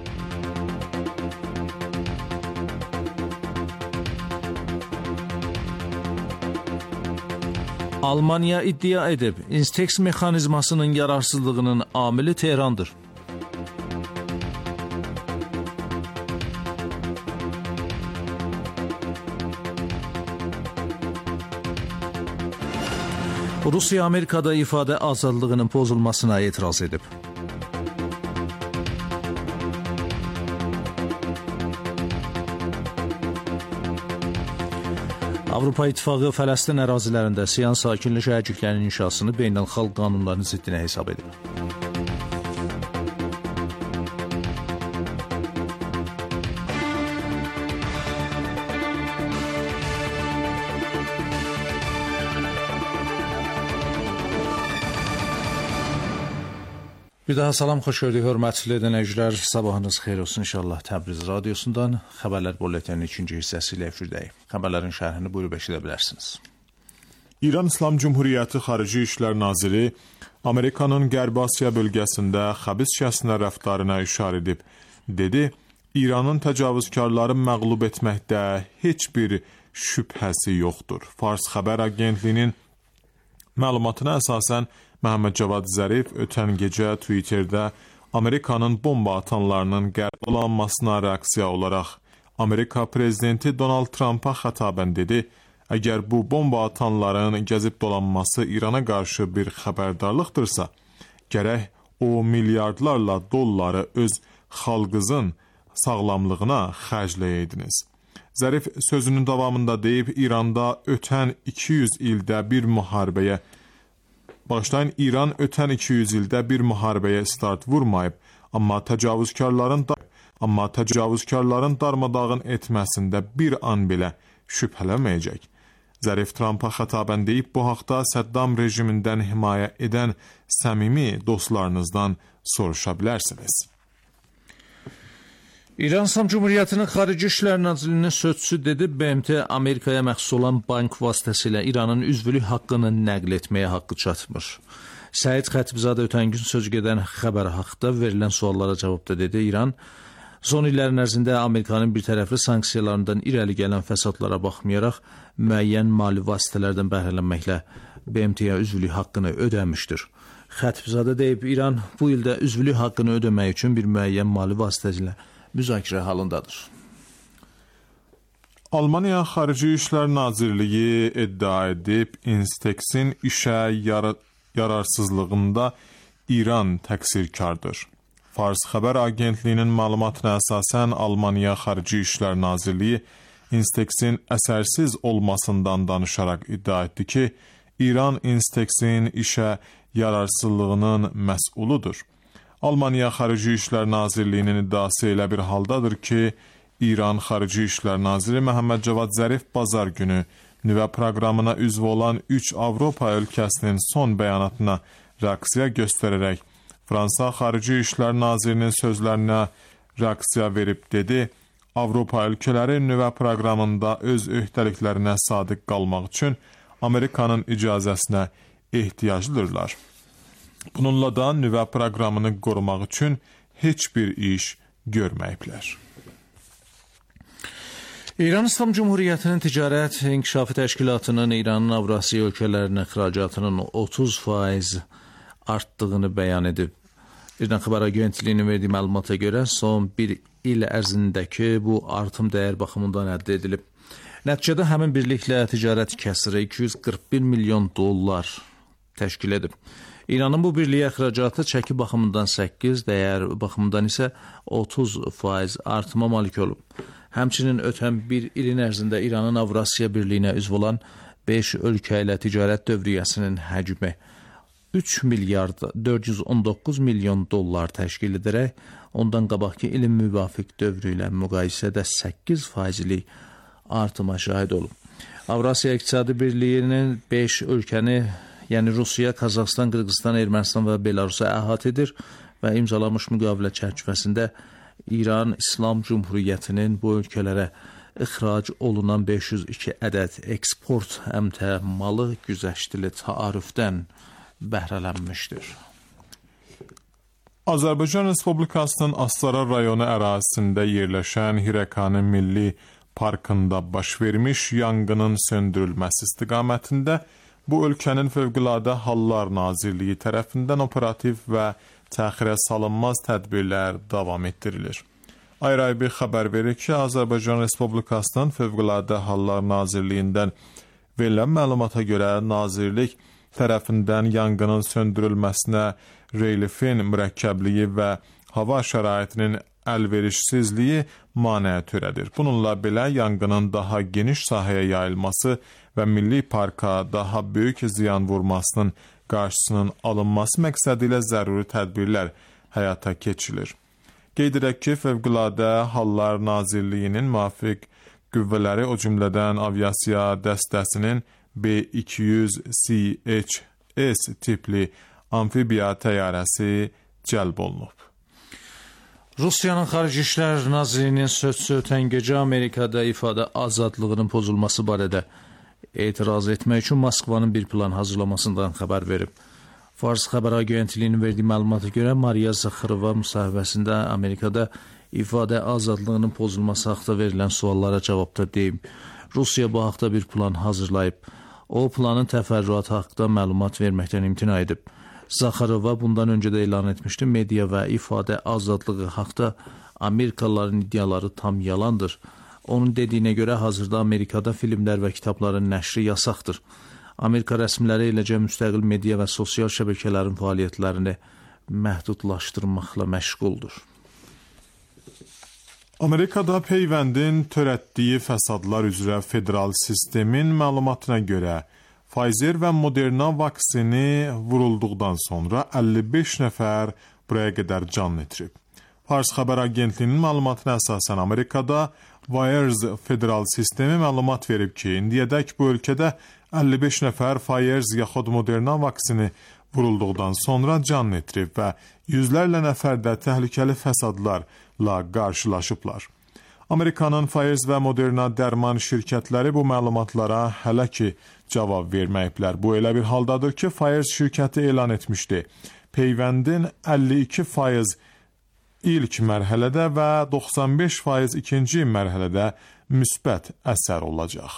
S4: Almanya iddia edib, Instex mexanizmasının yararsızlığının amili Tehrandır. Rusiya Amerikada ifadə azadlığının pozulmasına etiraz edib. Avropa İttifaqı Fələstin ərazilərində Siyan sakinli şəhərciklərinin inşasını beynəlxalq qanunların ziddinə hesab edib. Bir daha salam, xoş gördük, hörmətli dinləyicilər. Sabahınız xeyir olsun inşallah. Təbriz radiosundan xəbərlər bulletinin 2-ci hissəsi ilə efirdəyik. Xəbərlərin şərhini buyurub eşidə bilərsiniz.
S3: İran İslam Cumhuriyyəti Xarici İşlər Naziri Amerikanın Qərbi Asiya bölgəsində xəbiscəsinə rəftarına işarə edib. Dedi, İranın təcavüzkarları məğlub etməkdə heç bir şübhəsi yoxdur. Fars xəbər agentliyinin məlumatına əsasən Məhəmməd Cavad Zərif ötən gecə Twitterdə Amerikanın bomba atanlarının qərb reaksiya olaraq Amerika prezidenti Donald Trump'a xətabən dedi, əgər bu bomba atanların gəzib dolanması İrana qarşı bir xəbərdarlıqdırsa, gərək o milyardlarla dolları öz xalqınızın sağlamlığına xərcləyəydiniz. Zərif sözünün davamında deyib, İranda ötən 200 ildə bir müharibəyə İran ötən 200 ildə bir müharibəyə start vurmayıb, amma təcavüzkarların darmadağın etməsində bir an belə şübhələnməyəcək. Zərif Trump'a xətabən deyib, bu haqda Səddam rejimindən himayə edən səmimi dostlarınızdan soruşa bilərsiniz.
S4: İran İslam Cumhuriyyətinin Xarici İşlər Nazirliyinin sözçüsü dedi, BMT Amerikaya məxsus olan bank vasitəsilə İranın üzvlük haqqını nəql etməyə haqqı çatmır. Səid Xətibzadə ötən gün söz gedən xəbər haqda verilən suallara cavabda dedi, İran son illərin ərzində Amerikanın bir tərəfli sanksiyalarından irəli gələn fəsadlara baxmayaraq müəyyən mali vasitələrdən bəhrələnməklə BMT-yə üzvlük haqqını ödəmişdir. Xətibzadə deyib, İran bu ildə üzvlük haqqını ödəmək üçün bir müəyyən mali vasitə ilə müzakirə halındadır.
S3: Almanya Xarici İşlər Nazirliyi iddia edib, Instex'in işə yararsızlığında İran təqsirkardır. Fars xəbər agentliyinin məlumatına əsasən Almanya Xarici İşlər Nazirliyi Instex'in əsərsiz olmasından danışaraq iddia etdi ki, İran Instex'in işə yararsızlığının məsuuludur. Almanya Xarici İşlər Nazirliyinin iddiası elə bir haldadır ki, İran Xarici İşlər Naziri Məhəmməd Cavad Zərif bazar günü nüvə proqramına üzv olan 3 Avropa ölkəsinin son bəyanatına reaksiya göstərərək Fransa Xarici İşlər Nazirinin sözlərinə reaksiya verib dedi, Avropa ölkələri nüvə proqramında öz öhdəliklərinə sadiq qalmaq üçün Amerikanın icazəsinə ehtiyaclıdırlar. Bununla da nüvə proqramını qorumaq üçün heç bir iş görməyiblər.
S4: İran İslam Cumhuriyyətinin Ticarət İnkişafı Təşkilatının İranın Avrasiya ölkələrinə ixracatının 30% artdığını bəyan edib. İran xəbər agentliyinin verdiyi məlumata görə son bir il ərzindəki bu artım dəyər baxımından əldə edilib. Nəticədə həmin birliklə ticarət kəsiri $241 milyon təşkil edib. İranın bu birliyə ixracatı çəki baxımından 8, dəyər baxımından isə 30% artıma malik olub. Həmçinin ötən bir ilin ərzində İranın Avrasiya birliyinə üzv olan 5 ölkə ilə ticarət dövriyyəsinin həcmi 3 milyard 419 milyon dollar təşkil edərək, ondan qabaqki ilin müvafiq dövrü ilə müqayisədə 8%lik artıma şahid olub. Avrasiya İqtisadi Birliyinin 5 ölkəni, yəni Rusiya, Qazaxıstan, Qırğızstan, Ermənistan və Belarusu əhatə edir və imzalamış müqavilə çərçivəsində İran İslam Cumhuriyyətinin bu ölkələrə ixrac olunan 502 ədəd eksport əmtə malı güzəştli taarüfdən bəhrələnmişdir.
S3: Azərbaycan Respublikasının Astara rayonu ərazisində yerləşən Hirəkani Milli Parkında baş vermiş yanğının söndürülməsi istiqamətində bu ölkənin Fövqəladə Hallar Nazirliyi tərəfindən operativ və təxirə salınmaz tədbirlər davam etdirilir. Ayrı-ayrı xəbər verir ki, Azərbaycan Respublikasının Fövqəladə Hallar Nazirliyindən verilən məlumata görə Nazirlik tərəfindən yanğının söndürülməsinə relyefin mürəkkəbliyi və hava şəraitinin əlverişsizliyi maneə törədir. Bununla belə yanğının daha geniş sahəyə yayılması və milli parka daha böyük ziyan vurmasının qarşısının alınması məqsədi ilə zəruri tədbirlər həyata keçirilir. Qeyd edək ki, Fövqəladə Hallar Nazirliyinin müvafiq qüvvələri, o cümlədən aviasiya dəstəsinin B-200CHS tipli amfibiya təyyarəsi cəlb olunub.
S4: Rusiyanın Xarici İşlər Nazirinin sözü ötən gecə Amerikada ifadə azadlığının pozulması barədə etiraz etmək üçün Moskvanın bir plan hazırlamasından xəbər verib. Fars xəbər agentliyinin verdiyi məlumata görə Mariya Zakharova müsahibəsində Amerikada ifadə azadlığının pozulması haqqında verilən suallara cavabda deyib. Rusiya bu haqda bir plan hazırlayıb. O planın təfərrüatı haqqında məlumat verməkdən imtina edib. Zakharova bundan öncə də elan etmişdi, media və ifadə azadlığı haqqında Amerikalıların iddiaları tam yalandır. Onun dediyinə görə hazırda Amerikada filmlər və kitabların nəşri yasaqdır. Amerika rəsmiləri eləcə müstəqil media və sosial şəbəkələrin fəaliyyətlərini məhdudlaşdırmaqla məşğuldur.
S3: Amerikada peyvəndin törətdiyi fəsadlar üzrə federal sistemin məlumatına görə Pfizer və Moderna vaksini vurulduqdan sonra 55 nəfər buraya qədər can itirib. Fars xəbər agentliyinin məlumatına əsasən Amerikada Pfizer federal sistemi məlumat verib ki, indiyədək bu ölkədə 55 nəfər Pfizer yaxud Moderna vaksini vurulduqdan sonra can itirib və yüzlərlə nəfər də təhlükəli fəsadlarla qarşılaşıblar. Amerikanın Pfizer və Moderna dərman şirkətləri bu məlumatlara hələ ki cavab verməyiblər. Bu elə bir haldadır ki, Pfizer şirkəti elan etmişdi. Peyvəndin 52% ilk mərhələdə və 95% ikinci mərhələdə müsbət əsər olacaq.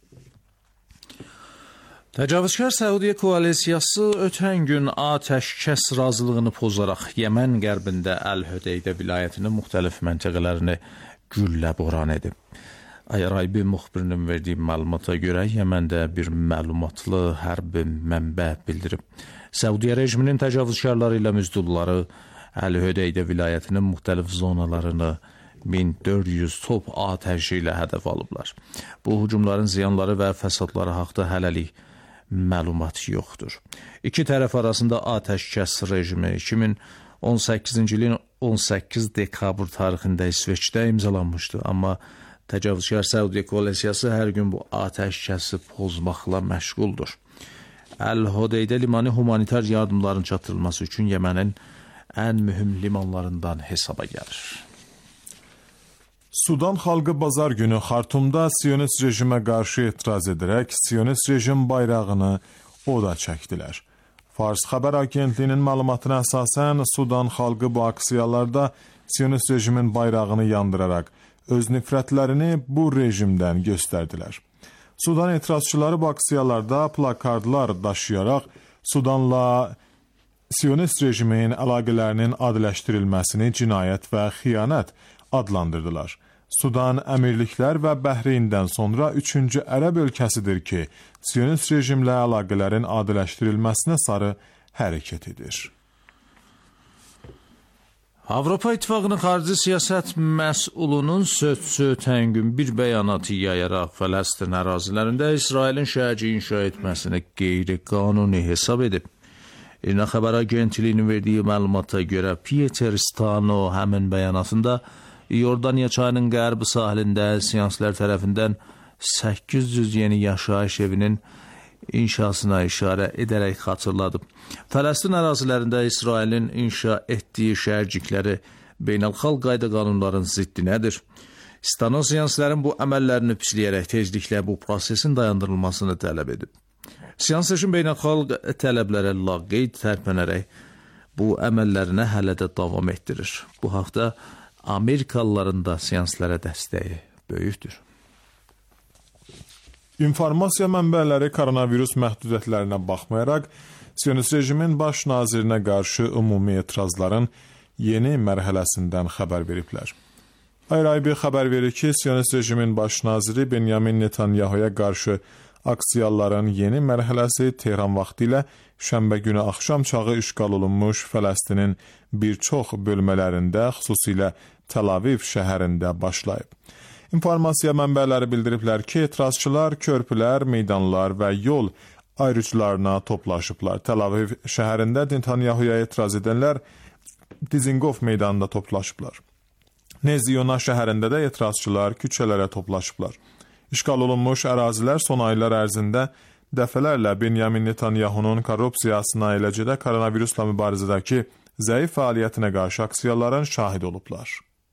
S4: Təcavüzkar Səudiyyə koalisiyası ötən gün atəşkəs razılığını pozaraq Yəmən qərbində Əl-Hüdeydə vilayətinin müxtəlif məntəqələrini güllə boran edib. Ayrı-ayrı müxbirinin verdiyi məlumata görə Yəməndə bir məlumatlı hərbi mənbə bildirib. Səudiyyə rejiminin təcavüzkarları ilə müzdulları Əl-Hüdeydə vilayətinin müxtəlif zonalarını 1400 top atəşi ilə hədəf alıblar. Bu hücumların ziyanları və fəsadları haqqında hələlik məlumat yoxdur. İki tərəf arasında atəşkəs rejimi 2018-ci ilin 18 dekabr tarixində İsveçdə imzalanmışdı. Amma təcavüzkar Səudiyyə koalisiyası hər gün bu atəşkəsi pozmaqla məşğuldur. Əl-Hüdeydə limanı humanitar yardımların çatdırılması üçün Yəmənin ən mühüm limanlarından hesaba gəlir.
S3: Sudan xalqı bazar günü Xartumda Siyonist rejimə qarşı etiraz edərək Siyonist rejim bayrağını oda çəkdilər. Fars xəbər agentliyinin məlumatına əsasən Sudan xalqı bu aksiyalarda Siyonist rejimin bayrağını yandıraraq öz nifrətlərini bu rejimdən göstərdilər. Sudan etirazçıları bu aksiyalarda plakardlar daşıyaraq Sudanla Siyonist rejimin əlaqələrinin adiləşdirilməsini cinayət və xiyanət adlandırdılar. Sudan əmirliklər və Bəhreyindən sonra 3-cü ərəb ölkəsidir ki, Siyonist rejimlə əlaqələrin adiləşdirilməsinə sarı hərəkət edir.
S4: Avropa İttifaqının xarici siyasət məsulunun sözü ötən gün bir bəyanatı yayaraq Fələstin ərazilərində İsrailin şəhərci inşa etməsini qeyri-qanuni hesab edib. İrna xəbər agentliyinin verdiyi məlumata görə Pieter Stano həmin bəyanatında Yordaniya çayının qərbi sahilində siyanslar tərəfindən 800 yeni yaşayış evinin inşasına işarə edərək xatırladı. Fələstin ərazilərində İsrailin inşa etdiyi şəhərcikləri beynəlxalq qayda qanunların ziddinədir. Stano siyansların bu əməllərini pisləyərək tezliklə bu prosesin dayandırılmasını tələb edib. Siyans üçün beynəlxalq tələblərə laqeyd tərpənərək bu əməllərinə hələ də davam etdirir. Bu haqda Amerikalıların da siyanslara dəstəyi böyükdür.
S3: İnformasiya mənbələri koronavirus məhdudiyyətlərinə baxmayaraq, Siyonist rejimin baş nazirinə qarşı ümumi etirazların yeni mərhələsindən xəbər veriblər. Ayrı xəbər verir ki, Siyonist rejimin baş naziri Benyamin Netanyahu'ya qarşı aksiyaların yeni mərhələsi Tehran vaxtı ilə şənbə günü axşam çağı işğal olunmuş Fələstinin bir çox bölmələrində, xüsusilə Tel Aviv şəhərində başlayıb. İnformasiya mənbələri bildiriblər ki, etirazçılar körpülər, meydanlar və yol ayrıclarına toplaşıblar. Tel Aviv şəhərində Netanyahu'ya etiraz edənlər Dizingov meydanında toplaşıblar. Neziyona şəhərində də etirazçılar küçələrə toplaşıblar. İşğal olunmuş ərazilər son aylar ərzində dəfələrlə Benyamin Netanyahu'nun korrupsiyasına, eləcə də koronavirusla mübarizədəki zəif fəaliyyətinə qarşı aksiyaların şahid olublar.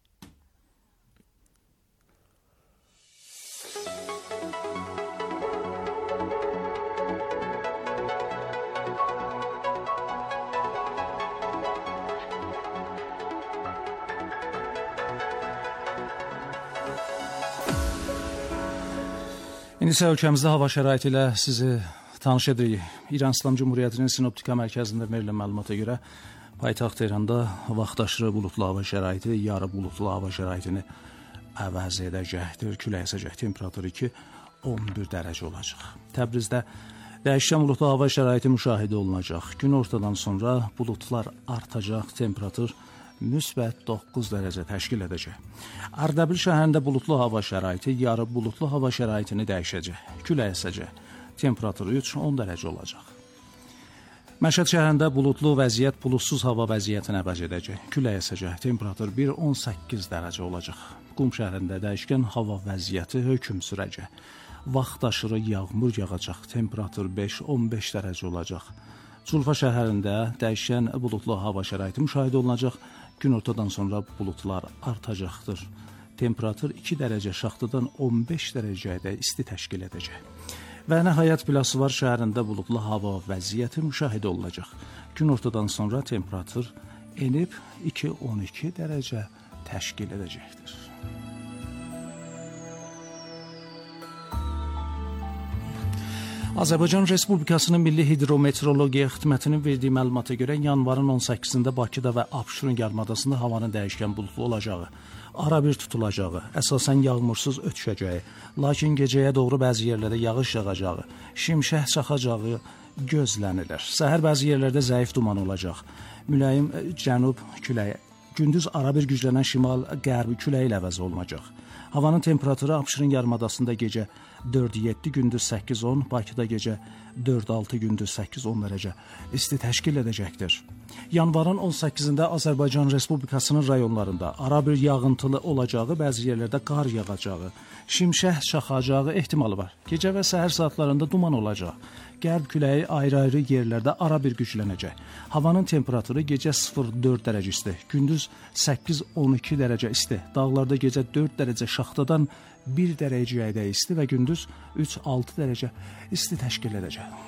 S5: İndi isə ölkəmizdə hava şəraiti ilə sizi tanış edirik. İran İslam Cumhuriyyətinin Sinoptika Mərkəzində verilən məlumata görə paytaxt Tehranda vaxtaşırı bulutlu hava şəraiti, yarı bulutlu hava şəraitini əvəz edəcəkdir. Külək əsəcək, temperaturu 2-11 dərəcə olacaq. Təbrizdə dəyişən bulutlu hava şəraiti müşahidə olunacaq. Gün ortadan sonra bulutlar artacaq, temperatur müsbət 9 dərəcə təşkil edəcək. Ardabil şəhərində bulutlu hava şəraiti, yarı bulutlu hava şəraitini dəyişəcək. Külək əsəcək, temperaturu 3-10 dərəcə olacaq. Məşhəd şəhərində bulutlu vəziyyət bulutsuz hava vəziyyətini əvəz edəcək. Külək əsəcək, temperatur 1-18 dərəcə olacaq. Qum şəhərində dəyişkən hava vəziyyəti hökm sürəcək. Vaxtaşırı yağmur yağacaq, temperatur 5-15 dərəcə olacaq. Culfa şəhərində dəyişən bulutlu hava şəraiti müşahidə olunacaq. Gün ortadan sonra bulutlar artacaqdır. Temperatur 2 dərəcə şaxtadan 15 dərəcəyə isti təşkil edəcək. Və nəhayət Biləsuvar şəhərində bulutlu hava vəziyyəti müşahidə olunacaq. Gün ortadan sonra temperatur enib 2-12 dərəcə təşkil edəcəkdir. Azərbaycan Respublikasının Milli Hidrometeorologiya Xidmətinin verdiyi məlumata görə yanvarın 18-də Bakıda və Abşeron yarımadasında havanın dəyişkən bulutlu olacağı, arabir tutulacağı, əsasən yağmursuz ötüşəcəyi, lakin gecəyə doğru bəzi yerlərdə yağış yağacağı, şimşək çaxacağı gözlənilir. Səhər bəzi yerlərdə zəif duman olacaq. Mülayim cənub küləyi, gündüz arabir güclənən şimal-qərbi küləyi ilə əvəz olunacaq. Havanın temperaturu Abşeron yarımadasında gecə 4-7, gündüz 8-10, Bakıda gecə 4-6, gündüz 8-10 dərəcə isti təşkil edəcəkdir. Yanvarın 18-də Azərbaycan Respublikasının rayonlarında arabir yağıntılı olacağı, bəzi yerlərdə qar yağacağı, şimşək çaxacağı ehtimalı var. Gecə və səhər saatlarında duman olacaq. Qərb küləyi ayrı-ayrı yerlərdə arabir güclənəcək. Havanın temperaturu gecə 0-4 dərəcə isti, gündüz 8-12 dərəcə isti. Dağlarda gecə 4 dərəcə şaxtadan 1 dərəcəyə isti və gündüz 3-6 dərəcə isti təşkil edəcək.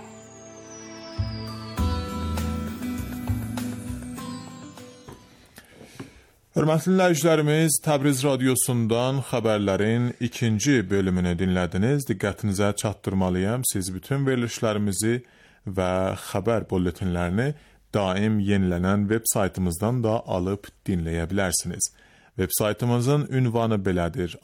S3: Hörmətli dinləyicilərimiz, Təbriz radiosundan xəbərlərin ikinci bölümünü dinlədiniz. Diqqətinizə çatdırmalıyam. Siz bütün verilişlərimizi və xəbər bulletinlərini daim yenilənən web saytımızdan da alıb dinləyə bilərsiniz. Web saytımızın ünvanı belədir: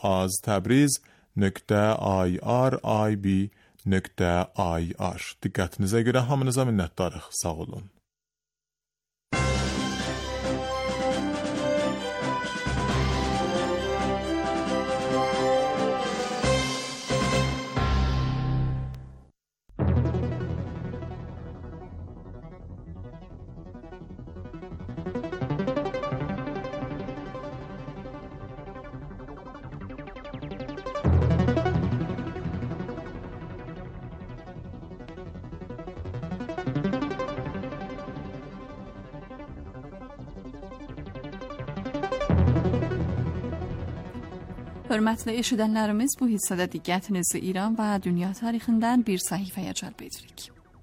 S3: aztabriz.irib.ir. Diqqətinizə görə hamınıza minnətdarıq. Sağ olun.
S1: Hörmətli eşidənlərimiz, bu hissədə diqqətinizi İran və dünya tarixindən bir səhifəyə cəlb edirik.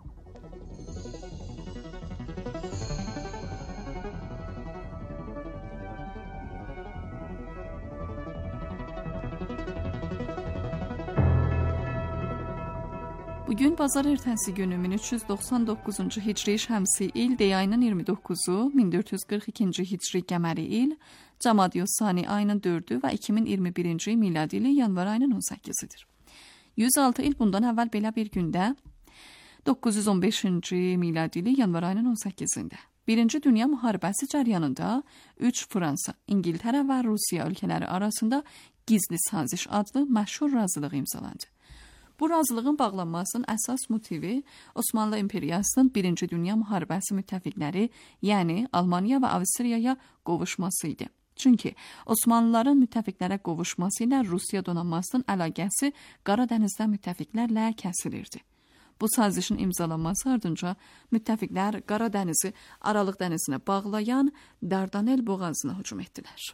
S1: Bugün bazar ertəsi günü 1399-cu Hicri şəmsi il, dey ayının 29-u, 1442-ci Hicri qəməri il, Cəmadiyus-Sani ayının 4-ü və 2021-ci miladi ili yanvar ayının 18-idir. 106 il bundan əvvəl belə bir gündə, 915-ci miladi ili yanvar ayının 18-də, Birinci Dünya Müharibəsi cəryanında 3 Fransa, İngiltərə və Rusiya ölkələri arasında gizli saziş adlı məşhur razılıq imzalandı. Bu razılığın bağlanmasının əsas motivi Osmanlı İmperiyasının Birinci Dünya Müharibəsi müttəfiqləri, yəni Almaniya və Avstriyaya qovuşması idi. Çünki Osmanlıların müttəfiqlərə qovuşması ilə Rusiya donanmasının əlaqəsi Qara dənizdə müttəfiqlərlə kəsilirdi. Bu sazişin imzalanması ardınca müttəfiqlər Qara dənizi Aralıq dənizinə bağlayan Dardanel boğazına hücum etdilər.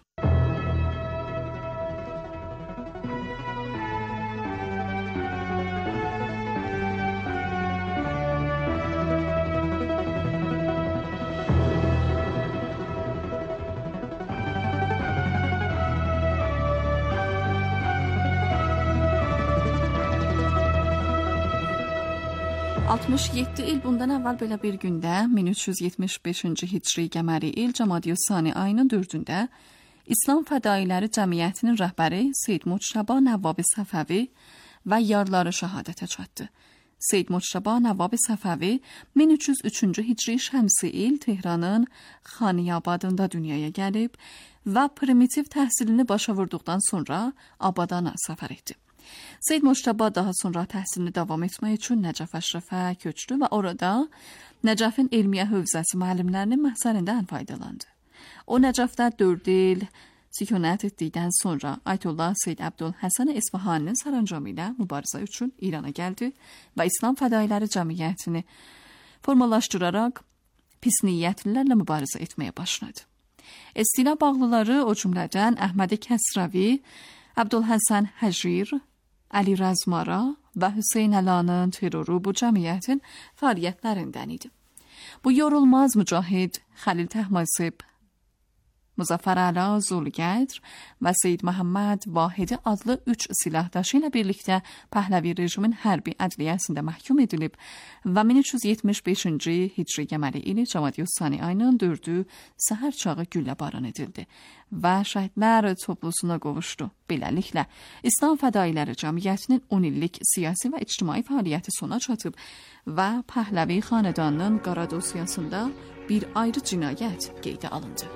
S1: 67 il bundan əvvəl belə bir gündə 1375-ci Hicri qəməri il Cəmadiyus-Sani ayının 4-ündə İslam Fədailəri Cəmiyyətinin rəhbəri Seyyid Muçtəba Nəvabi Səfəvi və yarları şəhadətə çatdı. Seyyid Muçtəba Nəvabi Səfəvi 1303-cü Hicri şəmsi il Tehranın Xaniyabadında dünyaya gəlib və primitiv təhsilini başa vurduqdan sonra Abadana səfər etdi. Seyyid Muçtəba daha sonra təhsilini davam etmək üçün Nəcəf Əşrəfə köçdü və orada Nəcəfin elmiyyə hövzəsi müəllimlərinin məhsərindən faydalandı. O Nəcəfdə 4 il sükunət etdikdən sonra Ayətullah Seyyid Əbdülhəsən İsfahaninin sərəncamı ilə mübarizə üçün İrana gəldi və İslam Fədailəri Cəmiyyətini formalaşdıraraq pis niyyətlilərlə mübarizə etməyə başladı. Estina bağlıları, o cümlədən Əhmədi Kəsrəvi, Əbdülhəsən Həcir, Əli Rəzmara və Hüseyn Əlanın terroru bu cəmiyyətin fəaliyyətlərindən idi. Bu yorulmaz mücahid Xəlil Təhmasib, Muzaffar Əla Zulqədr və Seyyid Məhəmməd Vahidi adlı 3 silahdaşı ilə birlikdə Pəhləvi rejimin hərbi ədliyyəsində məhkum edilib və 1375-ci Hicri qəməri ili Cəmadiyus-Sani ayının 4-ü səhər çağı güllə baran edildi və şəhidlər toplusuna qovuşdu. Beləliklə, İslam Fədailəri Cəmiyyətinin 10 illik siyasi və ictimai fəaliyyəti sona çatıb və Pəhləvi xanədanının qara dosyasında bir ayrı cinayət qeydə alındı.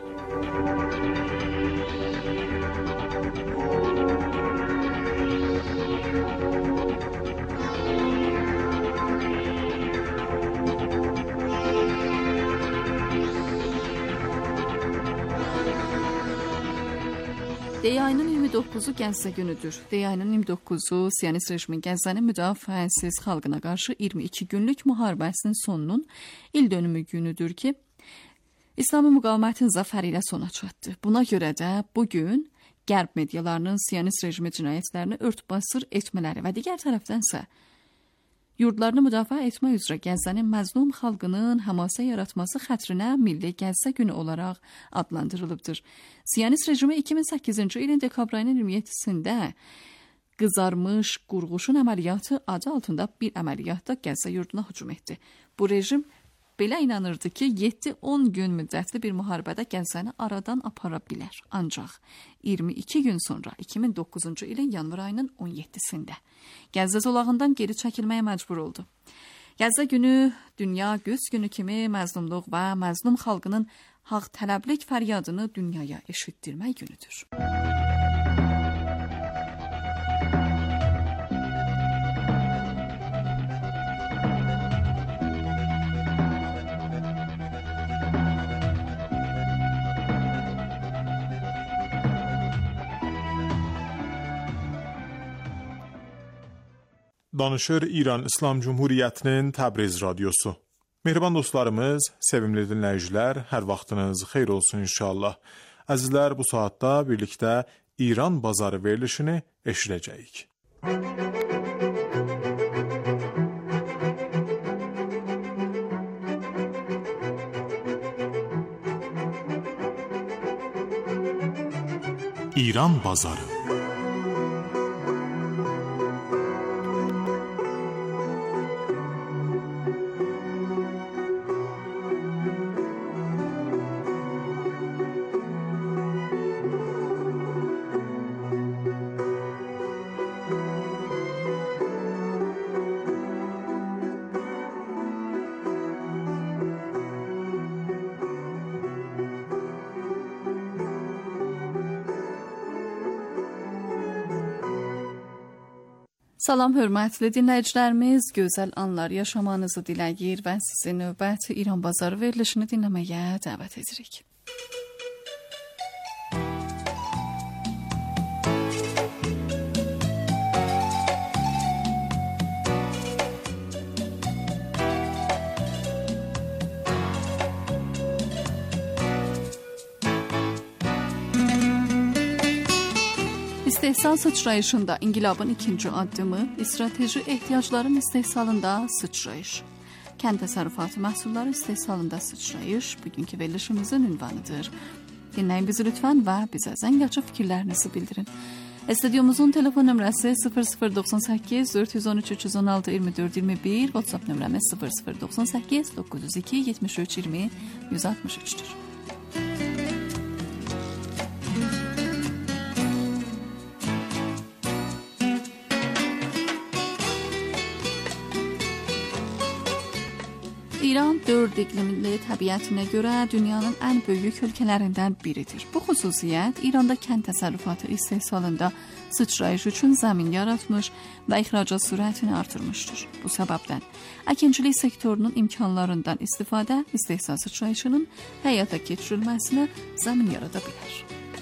S1: Dey ayının 29-u Gəncə günüdür. Dey ayının 29-u Siyonist rejimin Gəncənin müdafiəsiz xalqına qarşı 22 günlük müharibəsinin sonunun ildönümü günüdür ki, İslami müqavimətin zəfəri ilə sona çatdı. Buna görə də bugün Qərb medialarının Siyonist rejimi cinayətlərini örtbasır etmələri və digər tərəfdənsə yurdlarını müdafiə etmək üzrə Gəncənin məzlum xalqının həmasə yaratması xətrinə Milli Gəncə günü olaraq adlandırılıbdır. Siyonist rejimi 2008-ci ilin dekabr ayının 27-sində qızarmış qurğuşun əməliyyatı adı altında bir əməliyyatda Gəncə yurduna hücum etdi. Bu rejim belə inanırdı ki, 7-10 gün müddətli bir müharibədə Gəncəni aradan apara bilər. Ancaq 22 gün sonra 2009-cu ilin yanvar ayının 17-sində Gəncə zolağından geri çəkilməyə məcbur oldu. Gəncə günü dünya güc günü kimi məzlumluq və məzlum xalqının haqq tələblik fəryadını dünyaya eşitdirmək günüdür.
S3: Danışır İran İslam Cumhuriyyətinin Təbriz radiosu. Mehriban dostlarımız, sevimli dinləyicilər, hər vaxtınız xeyir olsun inşallah. Əzizlər, bu saatda birlikdə İran bazarı verilişini eşidəcəyik. İran bazarı.
S1: Salam hörmətli dinləyicilərimiz, gözəl anlar yaşamanızı diləyir və sizi növbəti İran bazarı verilişini dinləməyə dəvət edirik. İstehsal sıçrayışında inqilabın ikinci addımı, strateji ehtiyacların istehsalında sıçrayış. Kənd təsərrüfatı məhsulları istehsalında sıçrayış bugünkü verilişimizin ünvanıdır. Dinləyin bizi lütfən və bizə zəng açıb fikirlərinizi bildirin. Stüdyomuzun telefon nömrəsi 0098 413 316 24 21, WhatsApp nömrəmiz 0098 902 73 20 163'tür. İran 4 iqlimli təbiətinə görə dünyanın ən böyük ölkələrindən biridir. Bu xüsusiyyət İranda kənd təsərrüfatı istehsalında sıçrayış üçün zəmin yaratmış və ixracat sürətini artırmışdır. Bu səbəbdən əkinçilik sektorunun imkanlarından istifadə istehsal sıçrayışının həyata keçirilməsinə zəmin yarada bilər.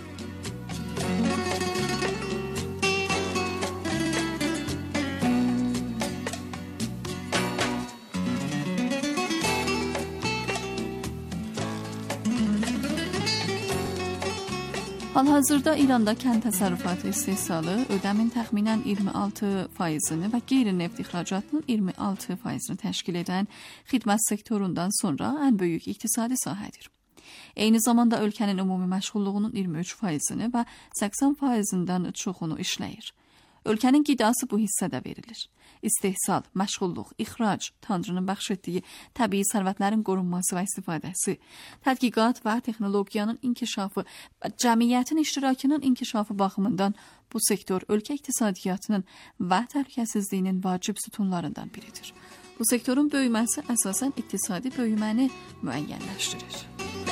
S1: Hal-hazırda İranda kənd təsərrüfatı istehsalı ödəmin təxminən 26%-ni və qeyri-neft ixracatının 26%-ni təşkil edən xidmət sektorundan sonra ən böyük iqtisadi sahədir. Eyni zamanda ölkənin ümumi məşğulluğunun 23%-ni və 80%-dən çoxunu işləyir. Ölkənin qidası bu hissədə verilir. İstehsal, məşğulluq, ixrac, Tanrının bəxş etdiyi təbii sərvətlərin qorunması və istifadəsi, tədqiqat və texnologiyanın inkişafı və cəmiyyətin iştirakının inkişafı baxımından bu sektor ölkə iqtisadiyyatının və təhlükəsizliyinin vacib sütunlarından biridir. Bu sektorun böyüməsi əsasən iqtisadi böyüməni müəyyənləşdirir.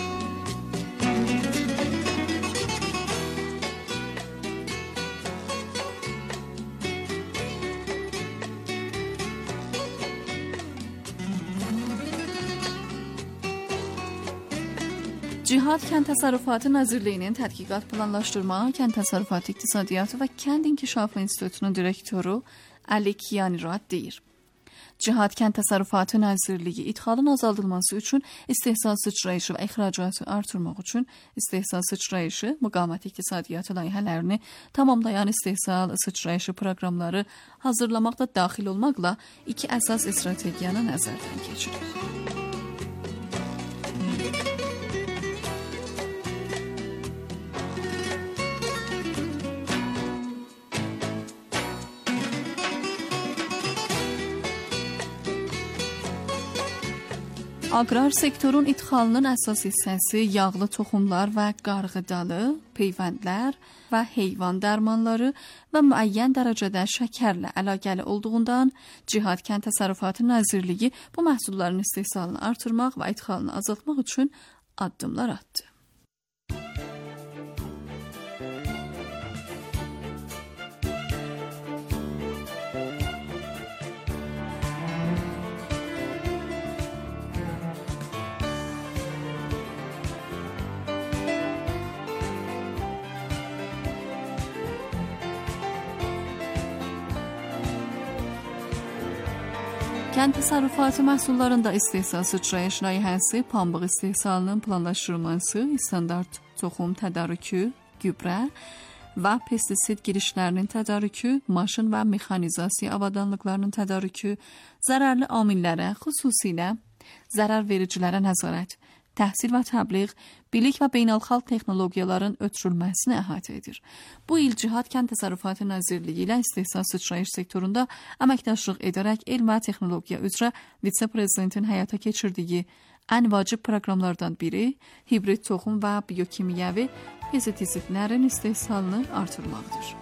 S1: Cihad Kənd Təsərrüfatı Nazirliyinin Tədqiqat Planlaşdırma, Kənd Təsərrüfatı İqtisadiyyatı və Kənd İnkişafı İnstitutunun direktoru Əli Kiyanirad deyir. Cihad Kənd Təsərrüfatı Nazirliyi idxalın azaldılması üçün istehsal sıçrayışı və ixracatı artırmaq üçün istehsal sıçrayışı, müqavimət iqtisadiyyatı layihələrini tamamlayan istehsal sıçrayışı proqramları hazırlamaqda daxil olmaqla iki əsas strategiyanı nəzərdən keçirir. Aqrar sektorun idxalının əsas hissəsi yağlı toxumlar və qarğıdalı, peyvəndlər və heyvan dərmanları və müəyyən dərəcədə şəkərlə əlaqəli olduğundan Cihad Kənd Təsərrüfatı Nazirliyi bu məhsulların istehsalını artırmaq və idxalını azaltmaq üçün addımlar atdı. Kənd təsərrüfatı məhsullarında istehsal sıçrayış layihəsi pambıq istehsalının planlaşdırılması, standart toxum tədarükü, gübrə və pestisid girişlərinin tədarükü, maşın və mexanizasiya avadanlıqlarının tədarükü, zərərli amillərə, xüsusilə zərər vericilərə nəzarət, təhsil və təbliğ, bilik və beynəlxalq texnologiyaların ötürülməsini əhatə edir. Bu il Cihad Kənd Təsərrüfatı Nazirliyi ilə istehsal sıçrayış sektorunda əməkdaşlıq edərək elm və texnologiya üzrə vitse-prezidentin həyata keçirdiyi ən vacib proqramlardan biri hibrid toxum və biokimyəvi pestisidlərin istehsalını artırmaqdır.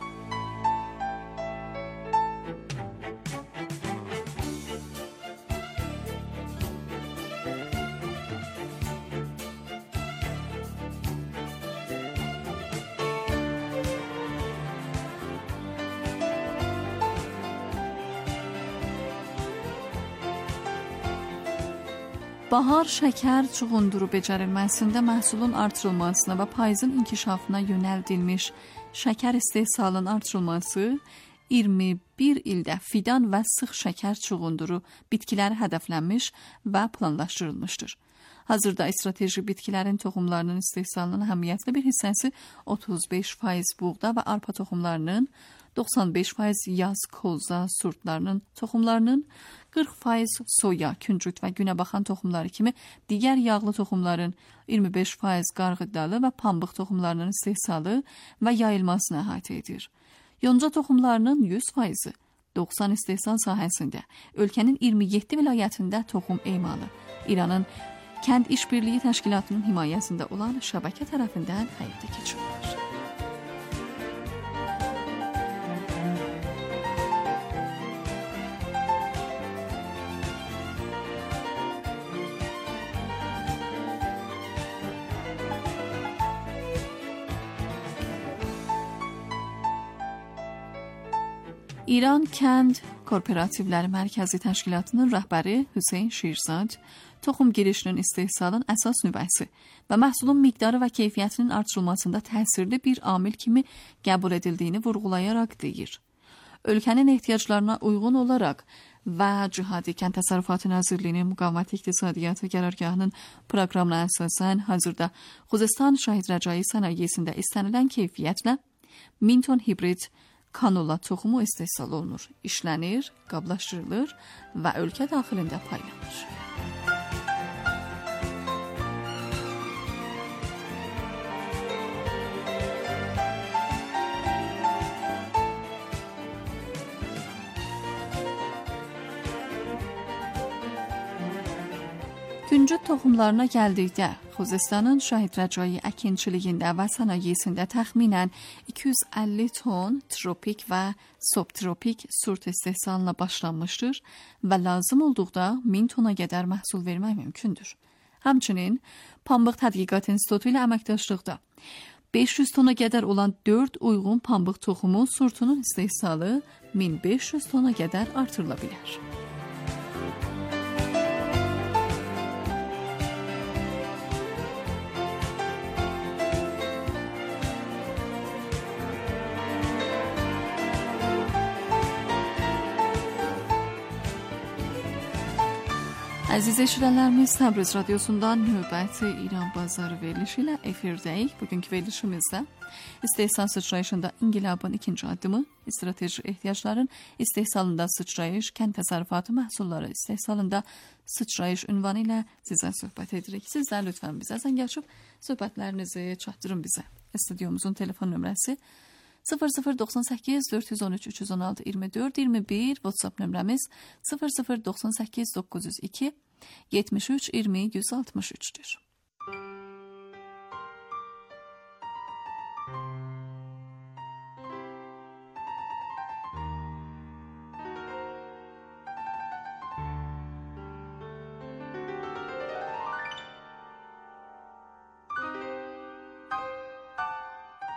S1: Bahar şəkər çuğunduru becərilməsində məhsulun artırılmasına və payızın inkişafına yönəldilmiş şəkər istehsalının artırılması 21 ildə fidan və sıx şəkər çuğunduru bitkiləri hədəflənmiş və planlaşdırılmışdır. Hazırda strateji bitkilərin toxumlarının istehsalının əhəmiyyətli bir hissəsi 35% buğda və arpa toxumlarının, 95% yaz koza surtlarının toxumlarının, 40% soya, küncüt və günəbaxan toxumları kimi digər yağlı toxumların, 25% qarğıdalı və pambıq toxumlarının istehsalı və yayılmasını əhatə edir. Yonca toxumlarının 100%, 90 istehsal sahəsində, ölkənin 27 vilayətində toxum emalı, İranın Kənd İşbirliyi Təşkilatının himayəsində olan şəbəkə tərəfindən həyata keçirilir. İran Kənd Kooperativləri Mərkəzi Təşkilatının rəhbəri Hüseyn Şirzad, toxum girişinin istehsalın əsas nüvəsi və məhsulun miqdarı və keyfiyyətinin artırılmasında təsirli bir amil kimi qəbul edildiyini vurğulayaraq deyir. Ölkənin ehtiyaclarına uyğun olaraq və Cihad Kənd Təsərrüfatı Nazirliyinin Müqavimət İqtisadiyyatı qərargahının proqramına əsasən hazırda Xuzestan Şahid Rəcai sənayesində istənilən keyfiyyətlə 1000 ton hibrid kanola toxumu istehsal olunur, işlənir, qablaşdırılır və ölkə daxilində paylanır. Küncüt toxumlarına gəldikdə, Xuzestanın Şahid Rəcai əkinçiliyində və sənayesində təxminən 250 ton tropik və subtropik surt istehsalına başlanmışdır və lazım olduqda 1000 tona qədər məhsul vermək mümkündür. Həmçinin, Pambıq Tədqiqat İnstitutu ilə əməkdaşlıqda 500 tona qədər olan 4 uyğun pambıq toxumu surtunun istehsalı 1500 tona qədər artırıla bilər. Əziz eşidənlərimiz, Təbriz radiosundan növbəti İran bazarı verilişi ilə efirdəyik. Bugünkü verilişimizdə istehsal sıçrayışında inqilabın ikinci addımı, strateji ehtiyacların istehsalında sıçrayış, kənd təsərrüfatı məhsulları istehsalında sıçrayış ünvanı ilə sizə söhbət edirik. Siz də lütfən bizə zəng açıb söhbətlərinizi çatdırın bizə. Studiomuzun telefon nömrəsi 0098 413 316 24 21, WhatsApp nömrəmiz 0098 902 73 20 163'tür.